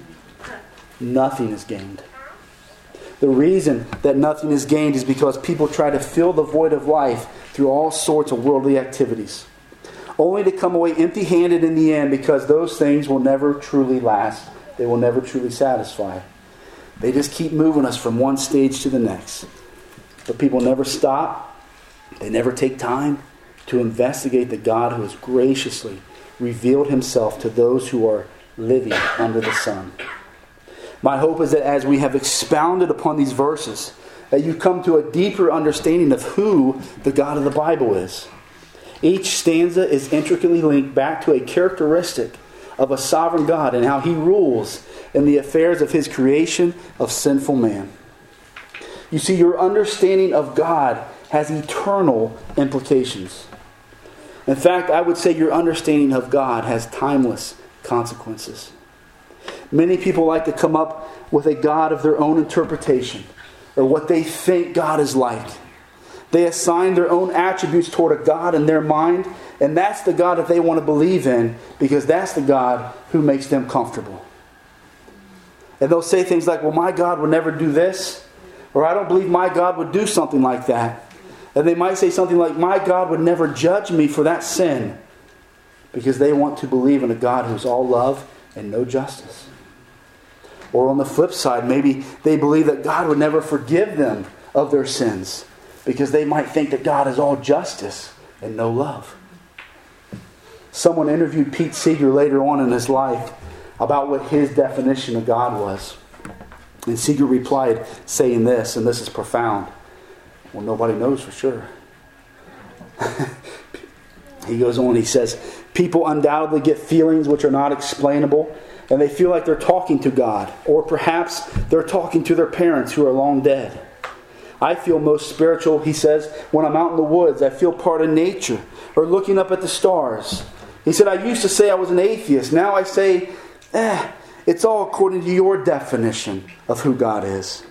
Nothing is gained. The reason that nothing is gained is because people try to fill the void of life through all sorts of worldly activities, only to come away empty-handed in the end, because those things will never truly last. They will never truly satisfy. They just keep moving us from one stage to the next. But people never stop. They never take time to investigate the God who has graciously revealed himself to those who are living under the sun. My hope is that as we have expounded upon these verses, that you come to a deeper understanding of who the God of the Bible is. Each stanza is intricately linked back to a characteristic of a sovereign God and how he rules in the affairs of his creation of sinful man. You see, your understanding of God has eternal implications. In fact, I would say your understanding of God has timeless consequences. Many people like to come up with a God of their own interpretation, or what they think God is like. They assign their own attributes toward a God in their mind, and that's the God that they want to believe in, because that's the God who makes them comfortable. And they'll say things like, well, my God would never do this, or I don't believe my God would do something like that. And they might say something like, my God would never judge me for that sin, because they want to believe in a God who's all love and no justice. Or on the flip side, maybe they believe that God would never forgive them of their sins, because they might think that God is all justice and no love. Someone interviewed Pete Seeger later on in his life about what his definition of God was. And Seeger replied saying this, and this is profound. Well, nobody knows for sure. He goes on, he says, people undoubtedly get feelings which are not explainable, and they feel like they're talking to God, or perhaps they're talking to their parents who are long dead. I feel most spiritual, he says, when I'm out in the woods. I feel part of nature, or looking up at the stars. He said, I used to say I was an atheist. Now I say, eh, it's all according to your definition of who God is.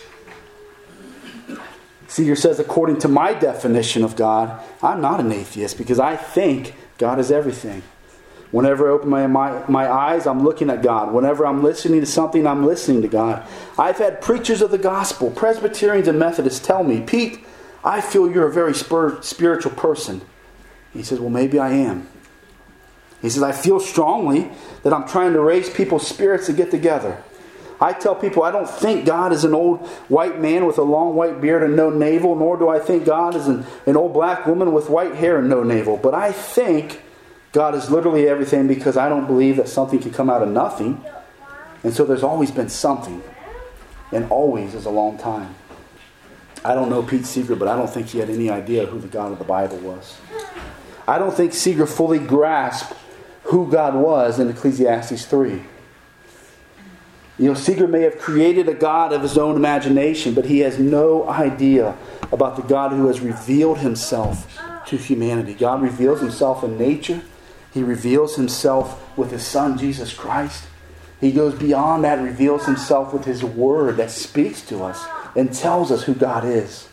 Seeger says, according to my definition of God, I'm not an atheist, because I think God is everything. Whenever I open my, my, my eyes, I'm looking at God. Whenever I'm listening to something, I'm listening to God. I've had preachers of the gospel, Presbyterians and Methodists tell me, Pete, I feel you're a very spir- spiritual person. He says, well, maybe I am. He says, I feel strongly that I'm trying to raise people's spirits to get together. I tell people I don't think God is an old white man with a long white beard and no navel, nor do I think God is an, an old black woman with white hair and no navel. But I think God is literally everything, because I don't believe that something can come out of nothing. And so there's always been something. And always is a long time. I don't know Pete Seeger, but I don't think he had any idea who the God of the Bible was. I don't think Seeger fully grasped who God was in Ecclesiastes three. You know, Seeger may have created a God of his own imagination, but he has no idea about the God who has revealed himself to humanity. God reveals himself in nature. He reveals himself with his Son, Jesus Christ. He goes beyond that and reveals himself with his word that speaks to us and tells us who God is.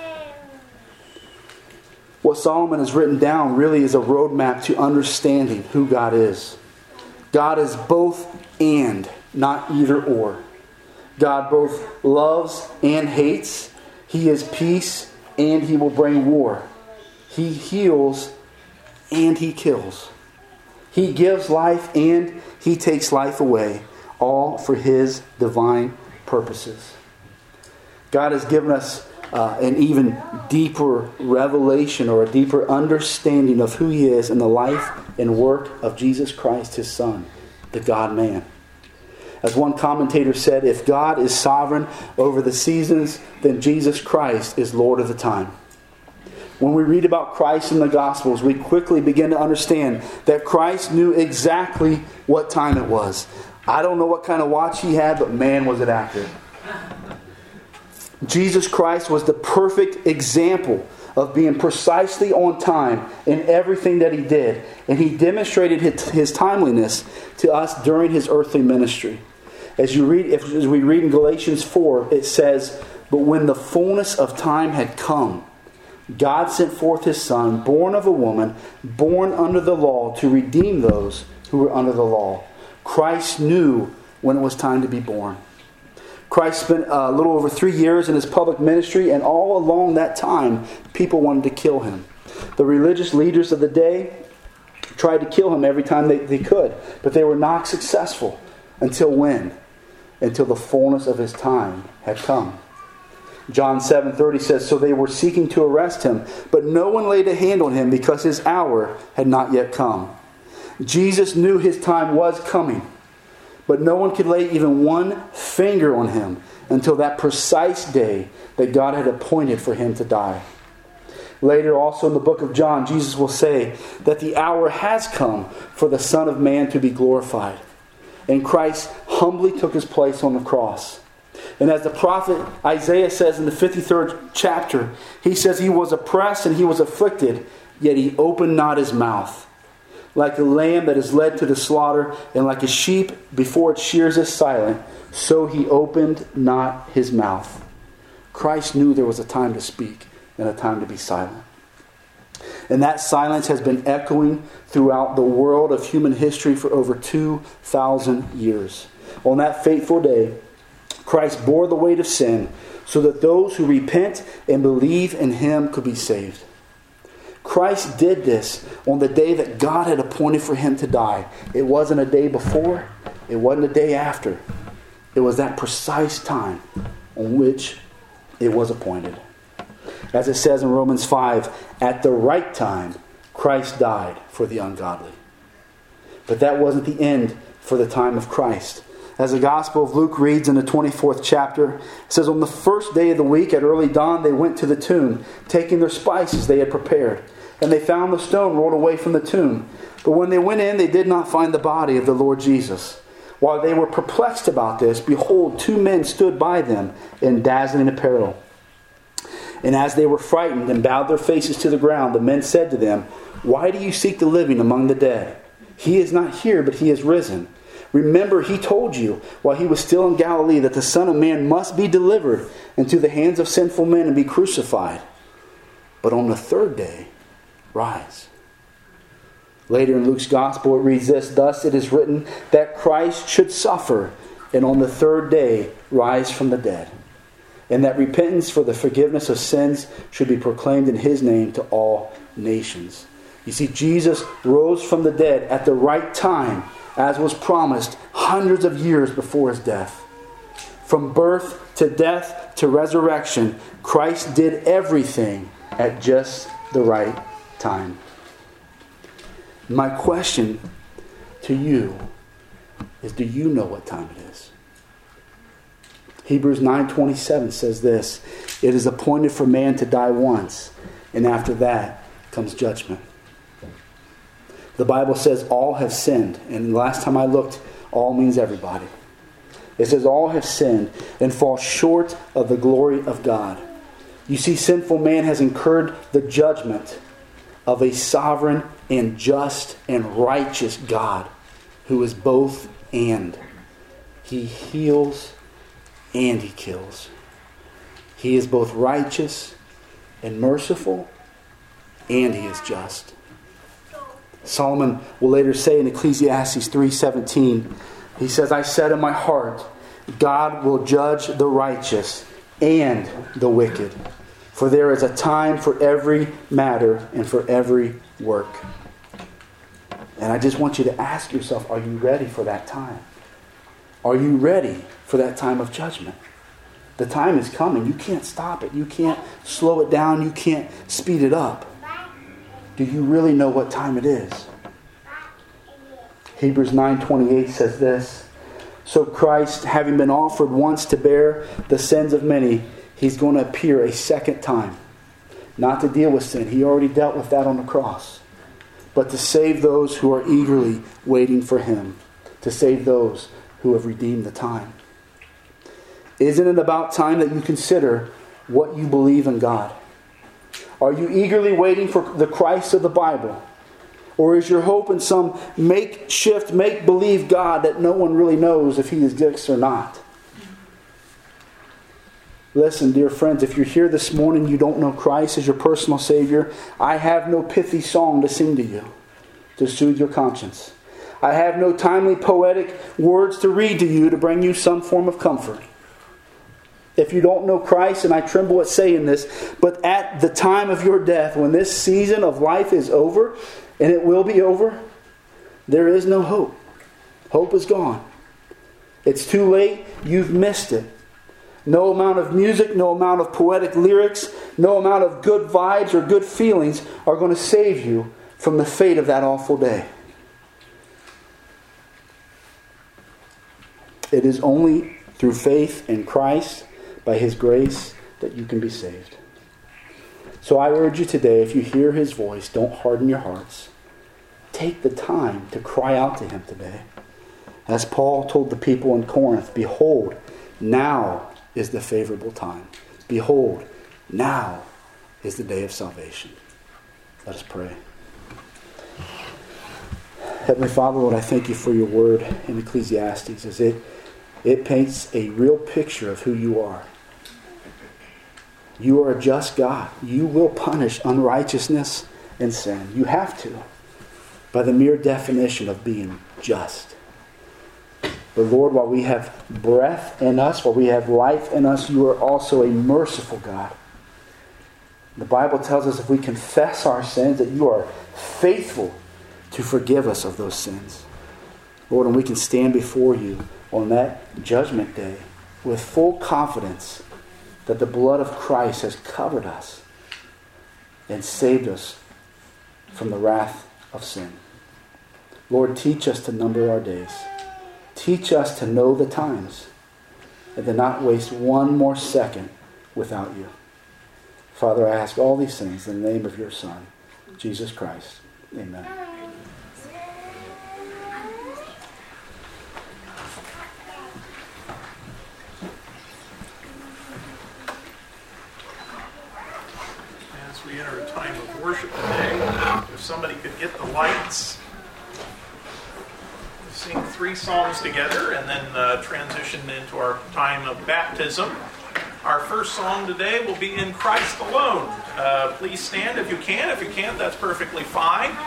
What Solomon has written down really is a roadmap to understanding who God is. God is both and, not either or. God both loves and hates. He is peace and he will bring war. He heals and he kills. He gives life and he takes life away, all for his divine purposes. God has given us uh, an even deeper revelation, or a deeper understanding of who he is in the life and work of Jesus Christ, his Son, the God-man. As one commentator said, if God is sovereign over the seasons, then Jesus Christ is Lord of the time. When we read about Christ in the Gospels, we quickly begin to understand that Christ knew exactly what time it was. I don't know what kind of watch he had, but man, was it accurate. Jesus Christ was the perfect example of being precisely on time in everything that he did. And he demonstrated his, his timeliness to us during his earthly ministry. As you read, if, as we read in Galatians four, it says, "But when the fullness of time had come, God sent forth his Son, born of a woman, born under the law, to redeem those who were under the law." Christ knew when it was time to be born. Christ spent a little over three years in his public ministry, and all along that time, people wanted to kill him. The religious leaders of the day tried to kill him every time they, they could, but they were not successful. Until when? Until the fullness of his time had come. John seven thirty says, "So they were seeking to arrest him, but no one laid a hand on him because his hour had not yet come." Jesus knew his time was coming, but no one could lay even one finger on him until that precise day that God had appointed for him to die. Later, also in the book of John, Jesus will say that the hour has come for the Son of Man to be glorified. And Christ humbly took his place on the cross. And as the prophet Isaiah says in the fifty-third chapter, he says he was oppressed and he was afflicted, yet he opened not his mouth. Like a lamb that is led to the slaughter, and like a sheep before its shears is silent, so he opened not his mouth. Christ knew there was a time to speak and a time to be silent. And that silence has been echoing throughout the world of human history for over two thousand years. On that fateful day, Christ bore the weight of sin so that those who repent and believe in him could be saved. Christ did this on the day that God had appointed for him to die. It wasn't a day before. It wasn't a day after. It was that precise time on which it was appointed. As it says in Romans five, at the right time, Christ died for the ungodly. But that wasn't the end for the time of Christ. As the Gospel of Luke reads in the twenty-fourth chapter, it says, "On the first day of the week at early dawn, they went to the tomb, taking their spices they had prepared. And they found the stone rolled away from the tomb. But when they went in, they did not find the body of the Lord Jesus. While they were perplexed about this, behold, two men stood by them in dazzling apparel. And as they were frightened and bowed their faces to the ground, the men said to them, 'Why do you seek the living among the dead? He is not here, but he is risen. Remember, he told you, while he was still in Galilee, that the Son of Man must be delivered into the hands of sinful men and be crucified. But on the third day, rise.'" Later in Luke's Gospel, it reads this, "Thus it is written that Christ should suffer, and on the third day rise from the dead. And that repentance for the forgiveness of sins should be proclaimed in his name to all nations." You see, Jesus rose from the dead at the right time, as was promised hundreds of years before his death. From birth to death to resurrection, Christ did everything at just the right time. My question to you is, do you know what time it is? Hebrews nine twenty-seven says this, "It is appointed for man to die once, and after that comes judgment." The Bible says all have sinned, and the last time I looked, all means everybody. It says all have sinned and fall short of the glory of God. You see, sinful man has incurred the judgment of a sovereign and just and righteous God who is both and. He heals and he kills. He is both righteous and merciful, and he is just. Solomon will later say in Ecclesiastes three seventeen, he says, "I said in my heart, God will judge the righteous and the wicked. For there is a time for every matter and for every work." And I just want you to ask yourself, are you ready for that time? Are you ready for that time of judgment? The time is coming. You can't stop it. You can't slow it down. You can't speed it up. Do you really know what time it is? Hebrews nine twenty-eight says this, "So Christ, having been offered once to bear the sins of many, he's going to appear a second time, not to deal with sin. He already dealt with that on the cross. But to save those who are eagerly waiting for Him. To save those who have redeemed the time. Isn't it about time that you consider what you believe in God? Are you eagerly waiting for the Christ of the Bible? Or is your hope in some makeshift, make-believe God that no one really knows if He exists or not? Listen, dear friends, if you're here this morning, you don't know Christ as your personal Savior, I have no pithy song to sing to you to soothe your conscience. I have no timely poetic words to read to you to bring you some form of comfort. If you don't know Christ, and I tremble at saying this, but at the time of your death, when this season of life is over, and it will be over, there is no hope. Hope is gone. It's too late. You've missed it. No amount of music, no amount of poetic lyrics, no amount of good vibes or good feelings are going to save you from the fate of that awful day. It is only through faith in Christ, by His grace, that you can be saved. So I urge you today, if you hear His voice, don't harden your hearts. Take the time to cry out to Him today. As Paul told the people in Corinth, behold, now is the favorable time. Behold, now is the day of salvation. Let us pray. Heavenly Father, Lord, I thank You for Your word in Ecclesiastes, as it, it paints a real picture of who You are. You are a just God. You will punish unrighteousness and sin. You have to, by the mere definition of being just. But Lord, while we have breath in us, while we have life in us, You are also a merciful God. The Bible tells us if we confess our sins, that You are faithful to forgive us of those sins. Lord, and we can stand before You on that judgment day with full confidence that the blood of Christ has covered us and saved us from the wrath of sin. Lord, teach us to number our days. Teach us to know the times and to not waste one more second without You. Father, I ask all these things in the name of Your Son, Jesus Christ. Amen. As we enter a time of worship today, if somebody could get the lights, sing three songs together, and then uh, transition into our time of baptism. Our first song today will be In Christ Alone. Uh, please stand if you can. If you can't, that's perfectly fine.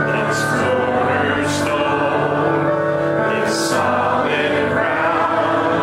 Solid ground.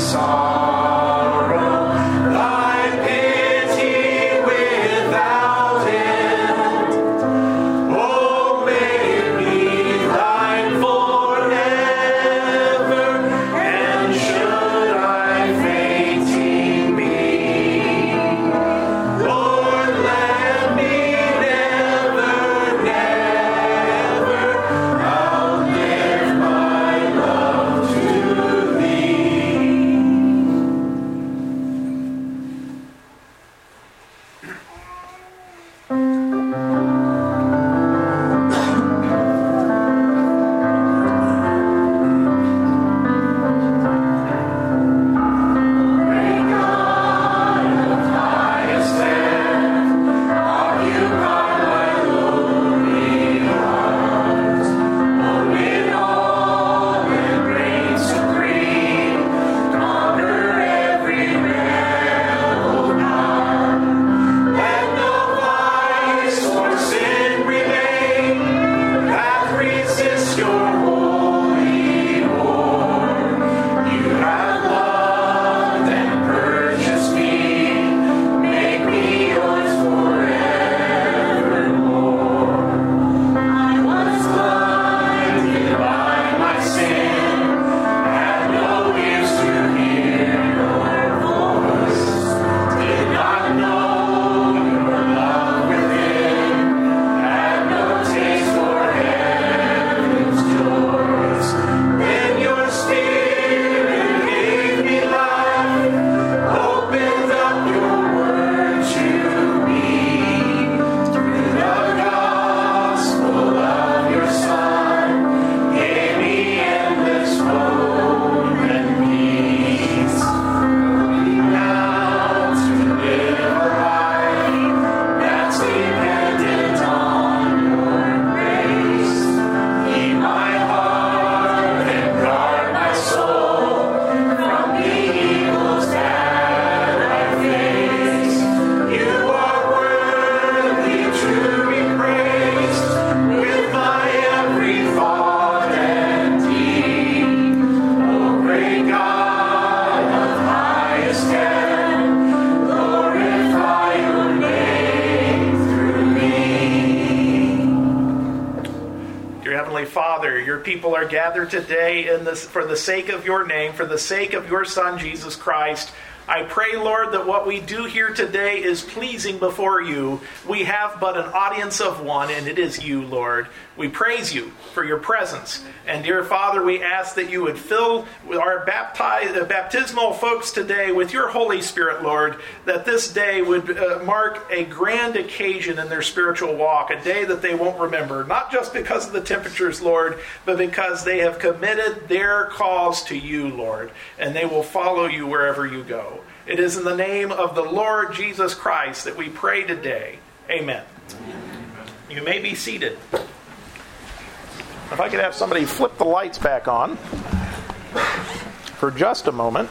Father, your people are gathered today in this, for the sake of your name, for the sake of your Son, Jesus Christ. I pray, Lord, that what we do here today is pleasing before you. We have but an audience of one, and it is you, Lord. We praise you for your presence. And dear Father, we ask that you would fill our baptized, uh, baptismal folks today with your Holy Spirit, Lord, that this day would uh, mark a grand occasion in their spiritual walk, a day that they won't remember, not just because of the temperatures, Lord, but because they have committed their cause to you, Lord, and they will follow you wherever you go. It is in the name of the Lord Jesus Christ that we pray today. Amen. You may be seated. If I could have somebody flip the lights back on for just a moment.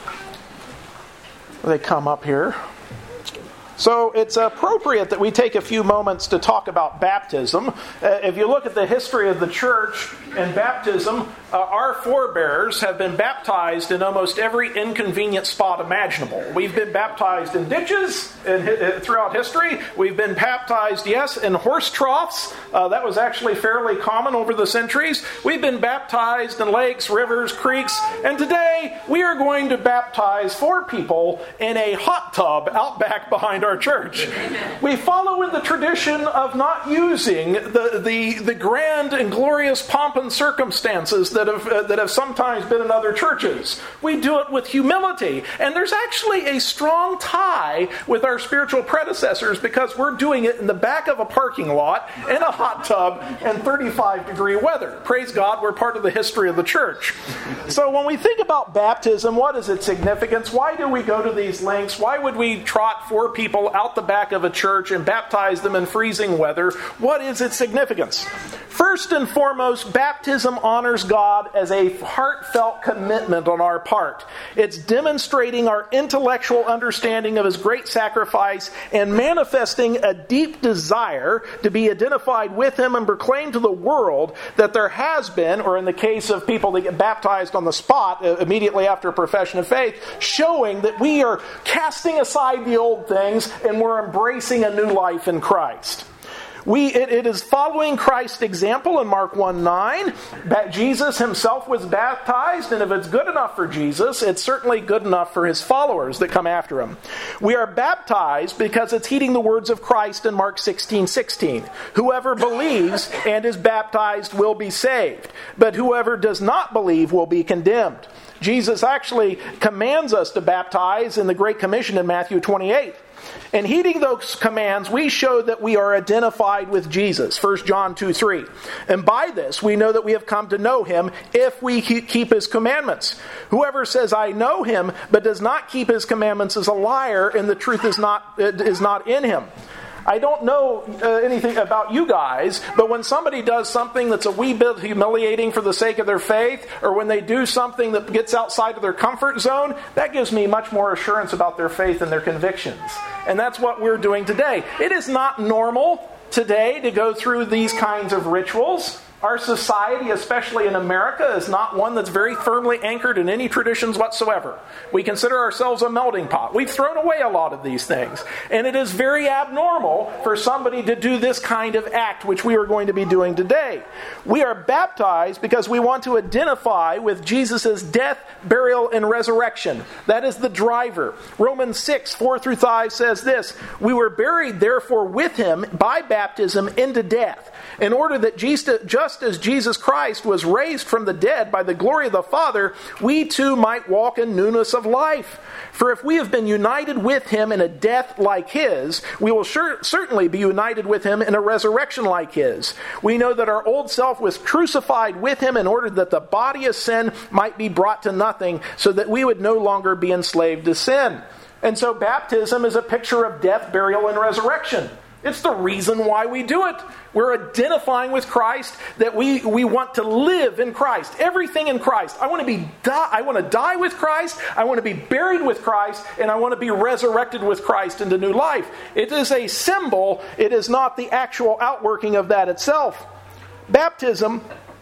They come up here. So it's appropriate that we take a few moments to talk about baptism. Uh, if you look at the history of the church and baptism, uh, our forebears have been baptized in almost every inconvenient spot imaginable. We've been baptized in ditches in, uh, throughout history. We've been baptized, yes, in horse troughs. Uh, that was actually fairly common over the centuries. We've been baptized in lakes, rivers, creeks. And today we are going to baptize four people in a hot tub out back behind our church. We follow in the tradition of not using the, the, the grand and glorious pomp and circumstances that have, uh, that have sometimes been in other churches. We do it with humility. And there's actually a strong tie with our spiritual predecessors because we're doing it in the back of a parking lot in a hot tub in thirty-five degree weather. Praise God, we're part of the history of the church. So when we think about baptism, what is its significance? Why do we go to these lengths? Why would we trot four people out the back of a church and baptize them in freezing weather? What is its significance? First and foremost, baptism honors God as a heartfelt commitment on our part. It's demonstrating our intellectual understanding of His great sacrifice and manifesting a deep desire to be identified with Him and proclaim to the world that there has been, or in the case of people that get baptized on the spot immediately after a profession of faith, showing that we are casting aside the old things and we're embracing a new life in Christ. We, it, it is following Christ's example in Mark one nine, that Jesus Himself was baptized, and if it's good enough for Jesus, it's certainly good enough for His followers that come after Him. We are baptized because it's heeding the words of Christ in Mark sixteen sixteen. Whoever believes and is baptized will be saved, but whoever does not believe will be condemned. Jesus actually commands us to baptize in the Great Commission in Matthew twenty-eight. In heeding those commands, we show that we are identified with Jesus, First John two three. And by this, we know that we have come to know Him if we keep His commandments. Whoever says, I know Him, but does not keep His commandments is a liar, and the truth is not, is not in him. I don't know uh, anything about you guys, but when somebody does something that's a wee bit humiliating for the sake of their faith, or when they do something that gets outside of their comfort zone, that gives me much more assurance about their faith and their convictions. And that's what we're doing today. It is not normal today to go through these kinds of rituals. Our society, especially in America, is not one that's very firmly anchored in any traditions whatsoever. We consider ourselves a melting pot. We've thrown away a lot of these things. And it is very abnormal for somebody to do this kind of act, which we are going to be doing today. We are baptized because we want to identify with Jesus' death, burial, and resurrection. That is the driver. Romans six, four through five says this, we were buried therefore with Him by baptism into death, in order that Jesus, just as Jesus Christ was raised from the dead by the glory of the Father, we too might walk in newness of life. For if we have been united with Him in a death like His, we will sure, certainly be united with Him in a resurrection like His. We know that our old self was crucified with Him in order that the body of sin might be brought to nothing, so that we would no longer be enslaved to sin. And so baptism is a picture of death, burial, and resurrection. It's the reason why we do it. We're identifying with Christ, that we, we want to live in Christ. Everything in Christ. I want to be die, I want to die with Christ. I want to be buried with Christ, and I want to be resurrected with Christ into new life. It is a symbol. It is not the actual outworking of that itself. Baptism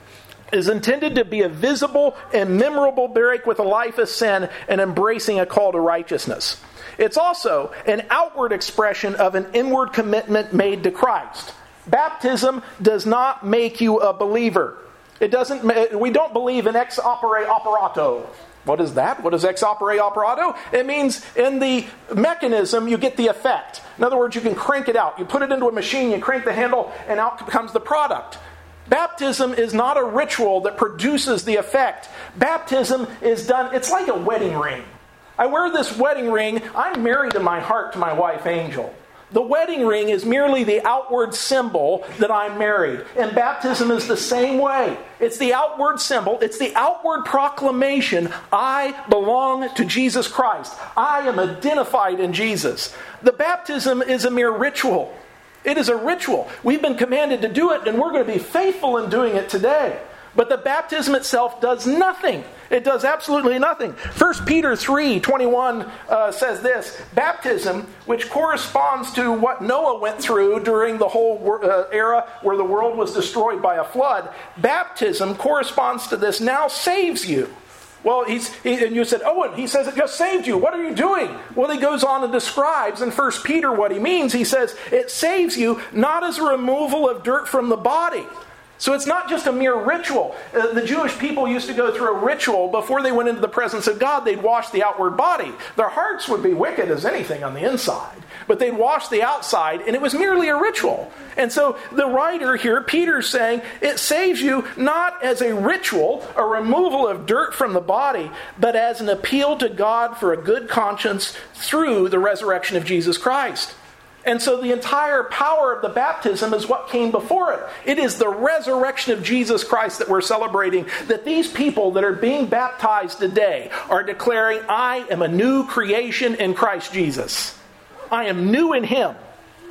is intended to be a visible and memorable break with a life of sin and embracing a call to righteousness. It's also an outward expression of an inward commitment made to Christ. Baptism does not make you a believer. It doesn't. We don't believe in ex opere operato. What is that? What is ex opere operato? It means in the mechanism you get the effect. In other words, you can crank it out. You put it into a machine, you crank the handle, and out comes the product. Baptism is not a ritual that produces the effect. Baptism is done, it's like a wedding ring. I wear this wedding ring. I'm married in my heart to my wife, Angel. The wedding ring is merely the outward symbol that I'm married. And baptism is the same way. It's the outward symbol. It's the outward proclamation. I belong to Jesus Christ. I am identified in Jesus. The baptism is a mere ritual. It is a ritual. We've been commanded to do it, and we're going to be faithful in doing it today. But the baptism itself does nothing. It does absolutely nothing. First Peter three twenty-one uh, says this, baptism, which corresponds to what Noah went through during the whole uh, era where the world was destroyed by a flood, baptism corresponds to this, now saves you. Well, he's, he, and you said, Owen, he says it just saved you. What are you doing? Well, he goes on and describes in First Peter what he means. He says, it saves you not as a removal of dirt from the body. So it's not just a mere ritual. Uh, the Jewish people used to go through a ritual before they went into the presence of God. They'd wash the outward body. Their hearts would be wicked as anything on the inside. But they'd wash the outside, and it was merely a ritual. And so the writer here, Peter's saying, it saves you not as a ritual, a removal of dirt from the body, but as an appeal to God for a good conscience through the resurrection of Jesus Christ. And so the entire power of the baptism is what came before it. It is the resurrection of Jesus Christ that we're celebrating, that these people that are being baptized today are declaring, I am a new creation in Christ Jesus. I am new in Him.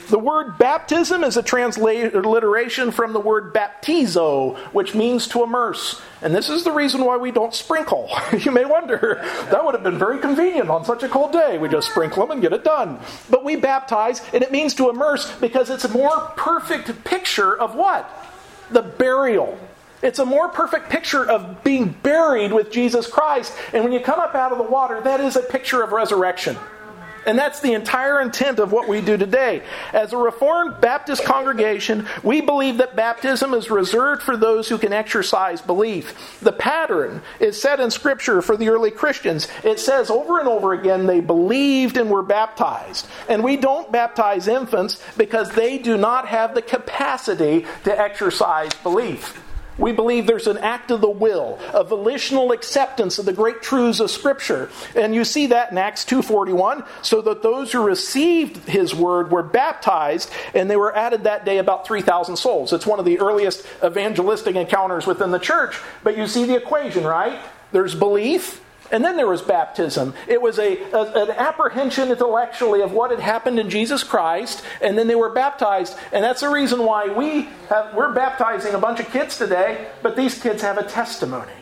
The word baptism is a transliteration from the word baptizo, which means to immerse. And this is the reason why we don't sprinkle. You may wonder, that would have been very convenient on such a cold day. We just sprinkle them and get it done. But we baptize, and it means to immerse because it's a more perfect picture of what? The burial. It's a more perfect picture of being buried with Jesus Christ. And when you come up out of the water, that is a picture of resurrection. And that's the entire intent of what we do today. As a Reformed Baptist congregation, we believe that baptism is reserved for those who can exercise belief. The pattern is set in Scripture for the early Christians. It says over and over again they believed and were baptized. And we don't baptize infants because they do not have the capacity to exercise belief. We believe there's an act of the will, a volitional acceptance of the great truths of Scripture. And you see that in Acts two forty-one, so that those who received His word were baptized, and they were added that day about three thousand souls. It's one of the earliest evangelistic encounters within the church. But you see the equation, right? There's belief, and then there was baptism. It was a, a an apprehension intellectually of what had happened in Jesus Christ, and then they were baptized. And that's the reason why we have, we're baptizing a bunch of kids today, but these kids have a testimony.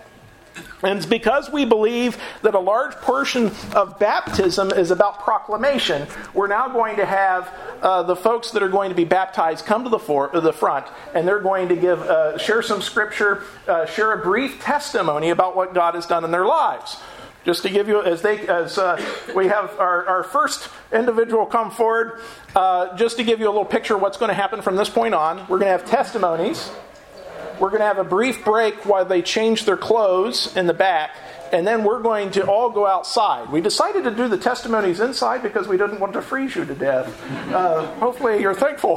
And it's because we believe that a large portion of baptism is about proclamation. We're now going to have uh, the folks that are going to be baptized come to the, for, the front, and they're going to give uh, share some scripture, uh, share a brief testimony about what God has done in their lives. Just to give you, as they, as uh, we have our, our first individual come forward, uh, just to give you a little picture of what's going to happen from this point on. We're going to have testimonies. We're going to have a brief break while they change their clothes in the back, and then we're going to all go outside. We decided to do the testimonies inside because we didn't want to freeze you to death. Uh, hopefully you're thankful.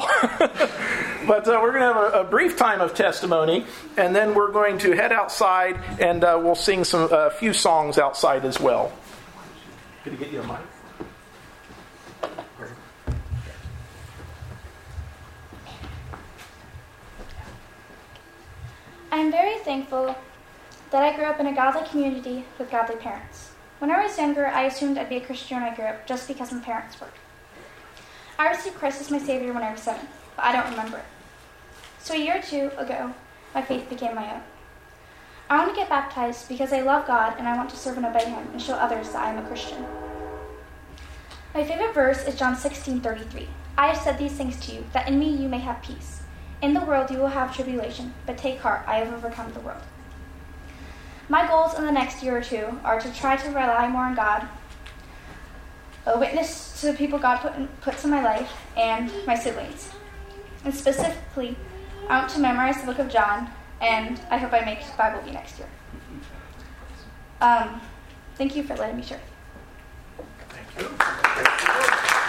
But uh, we're going to have a, a brief time of testimony, and then we're going to head outside, and uh, we'll sing some a uh, few songs outside as well. Could I get you a mic? I'm very thankful that I grew up in a godly community with godly parents. When I was younger, I assumed I'd be a Christian when I grew up just because my parents were. I received Christ as my Savior when I was seven, but I don't remember it. So a year or two ago, my faith became my own. I want to get baptized because I love God and I want to serve and obey Him and show others that I am a Christian. My favorite verse is John sixteen thirty-three. I have said these things to you, that in me you may have peace. In the world you will have tribulation, but take heart, I have overcome the world. My goals in the next year or two are to try to rely more on God, a witness to the people God put in, puts in my life, and my siblings. And specifically, I want to memorize the book of John, and I hope I make Bible Bee next year. Um, thank you for letting me share. Thank you. Thank you.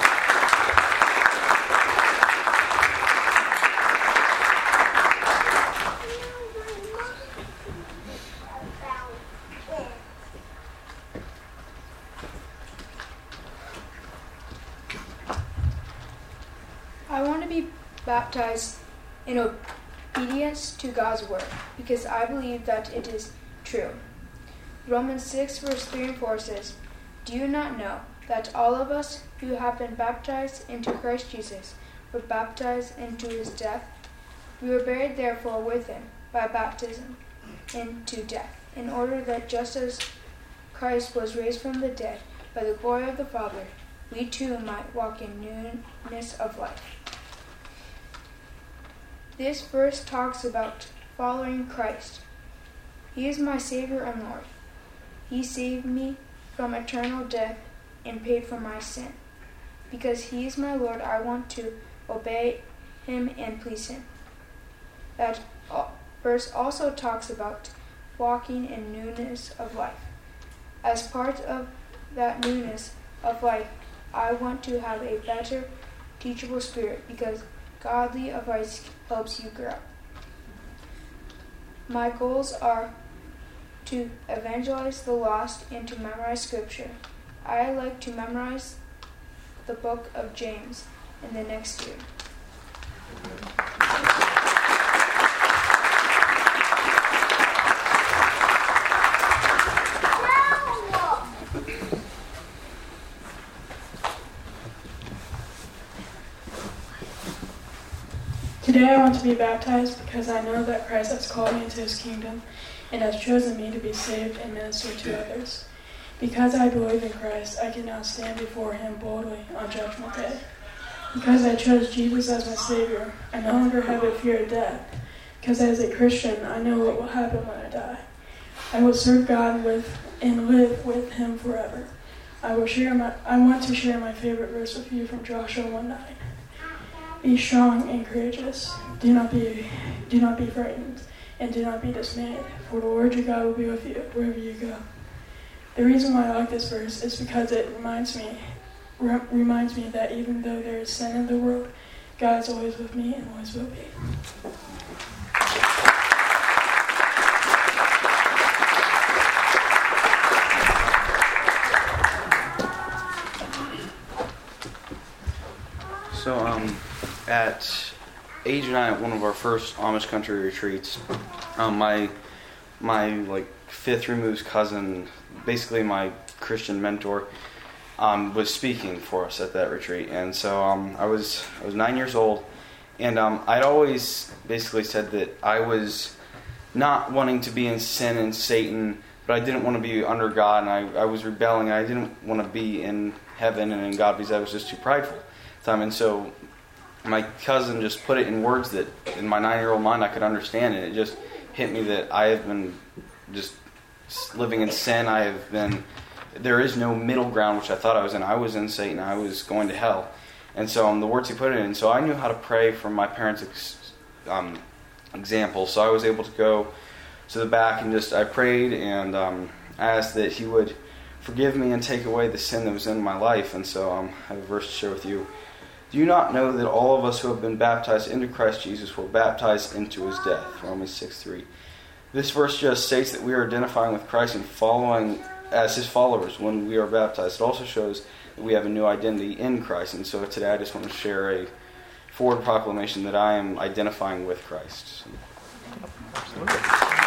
I want to be baptized in obedience to God's word because I believe that it is true. Romans six verse three and four says, "Do you not know that all of us who have been baptized into Christ Jesus were baptized into his death? We were buried therefore with him by baptism into death, in order that just as Christ was raised from the dead by the glory of the Father, we too might walk in newness of life." This verse talks about following Christ. He is my Savior and Lord. He saved me from eternal death and paid for my sin. Because he is my Lord, I want to obey him and please him. That verse also talks about walking in newness of life. As part of that newness of life, I want to have a better, teachable spirit because godly advice helps you grow. My goals are to evangelize the lost and to memorize scripture. I like to memorize the book of James in the next year. Today I want to be baptized because I know that Christ has called me into his kingdom and has chosen me to be saved and minister to others. Because I believe in Christ, I can now stand before him boldly on Judgment Day. Because I chose Jesus as my Savior, I no longer have a fear of death. Because as a Christian, I know what will happen when I die. I will serve God with and live with him forever. I will share my I want to share my favorite verse with you from Joshua one nine. Be strong and courageous. Do not be do not be frightened, and do not be dismayed, for the Lord your God will be with you wherever you go. The reason why I like this verse is because it reminds me re- reminds me that even though there is sin in the world, God is always with me and always will be. So, um, at age nine, at one of our first Amish country retreats, um, my my like fifth removed cousin, basically my Christian mentor, um, was speaking for us at that retreat, and so um, I was I was nine years old, and um, I'd always basically said that I was not wanting to be in sin and Satan, but I didn't want to be under God, and I, I was rebelling. I didn't want to be in heaven and in God because I was just too prideful. Time. And so my cousin just put it in words that in my nine-year-old mind I could understand, and it just hit me that I have been just living in sin. I have been, there is no middle ground, which I thought I was in. I was in Satan. I was going to hell. And so um, the words he put it in, so I knew how to pray from my parents' ex, um, example. So I was able to go to the back and just, I prayed and um, asked that he would forgive me and take away the sin that was in my life. And so um, I have a verse to share with you. Do you not know that all of us who have been baptized into Christ Jesus were baptized into his death? Romans six three. This verse just states that we are identifying with Christ and following as his followers when we are baptized. It also shows that we have a new identity in Christ. And so today I just want to share a forward proclamation that I am identifying with Christ. Absolutely.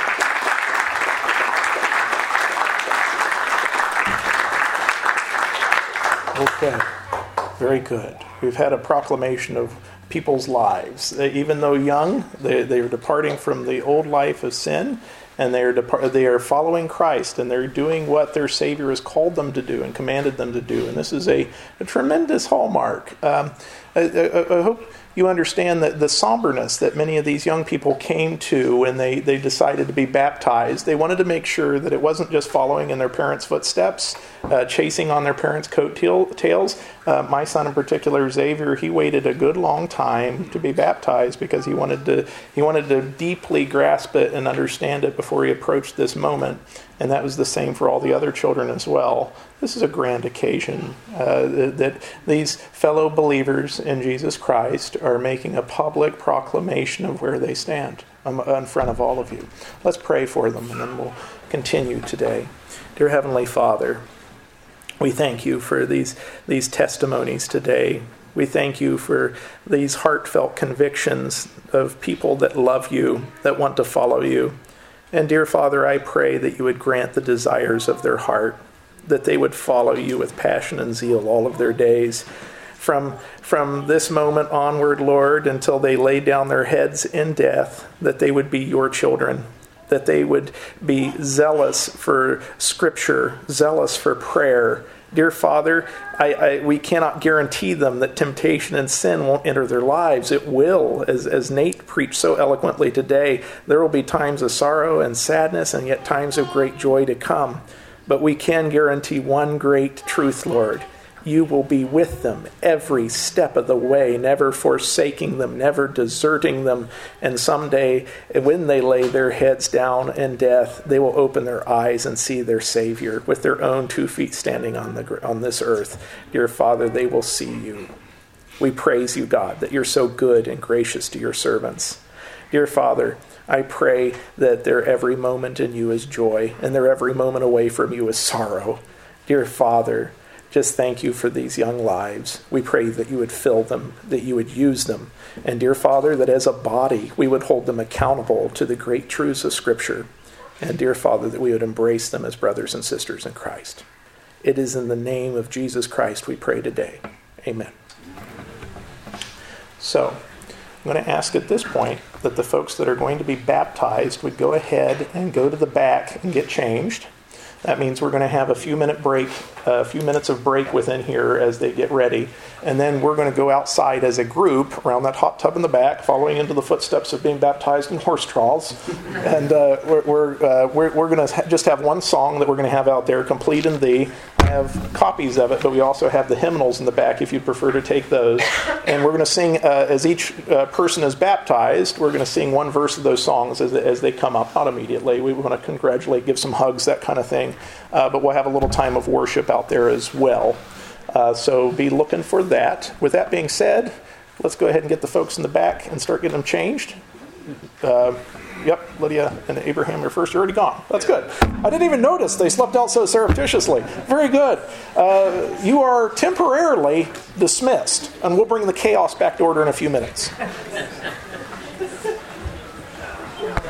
Okay. Very good. We've had a proclamation of people's lives. They, even though young, they, they are departing from the old life of sin, and they are depart, they are following Christ, and they're doing what their Savior has called them to do and commanded them to do. And this is a, a tremendous hallmark. Um, I, I, I hope you understand that the somberness that many of these young people came to when they, they decided to be baptized. They wanted to make sure that it wasn't just following in their parents' footsteps, uh, chasing on their parents' coattails. Uh, my son in particular, Xavier, he waited a good long time to be baptized because he wanted to he wanted to deeply grasp it and understand it before he approached this moment. And that was the same for all the other children as well. This is a grand occasion uh, that these fellow believers in Jesus Christ are making a public proclamation of where they stand in front of all of you. Let's pray for them, and then we'll continue today. Dear Heavenly Father, we thank you for these, these testimonies today. We thank you for these heartfelt convictions of people that love you, that want to follow you. And dear Father, I pray that you would grant the desires of their heart, that they would follow you with passion and zeal all of their days. From, from this moment onward, Lord, until they lay down their heads in death, that they would be your children, that they would be zealous for Scripture, zealous for prayer. Dear Father, I, I, we cannot guarantee them that temptation and sin won't enter their lives. It will, as, as Nate preached so eloquently today. There will be times of sorrow and sadness, and yet times of great joy to come. But we can guarantee one great truth, Lord. You will be with them every step of the way, never forsaking them, never deserting them. And someday, when they lay their heads down in death, they will open their eyes and see their Savior with their own two feet standing on the on this earth. Dear Father, they will see you. We praise you, God, that you're so good and gracious to your servants. Dear Father, I pray that their every moment in you is joy, and their every moment away from you is sorrow. Dear Father, just thank you for these young lives. We pray that you would fill them, that you would use them. And dear Father, that as a body, we would hold them accountable to the great truths of Scripture. And dear Father, that we would embrace them as brothers and sisters in Christ. It is in the name of Jesus Christ we pray today. Amen. So, I'm going to ask at this point that the folks that are going to be baptized would go ahead and go to the back and get changed. That means we're going to have a few minute break, a few minutes of break within here as they get ready. And then we're going to go outside as a group around that hot tub in the back, following into the footsteps of being baptized in horse troughs. And uh, we're we're, uh, we're, we're going to ha- just have one song that we're going to have out there, Complete in Thee. I have copies of it, but we also have the hymnals in the back if you'd prefer to take those. And we're going to sing, uh, as each uh, person is baptized, we're going to sing one verse of those songs as they, as they come up, not immediately. We want to congratulate, give some hugs, that kind of thing. Uh, but we'll have a little time of worship out there as well. Uh, so be looking for that. With that being said, let's go ahead and get the folks in the back and start getting them changed. Uh, yep, Lydia and Abraham are first. You're already gone. That's good. I didn't even notice they slept out so surreptitiously. Very good. Uh, you are temporarily dismissed, and we'll bring the chaos back to order in a few minutes.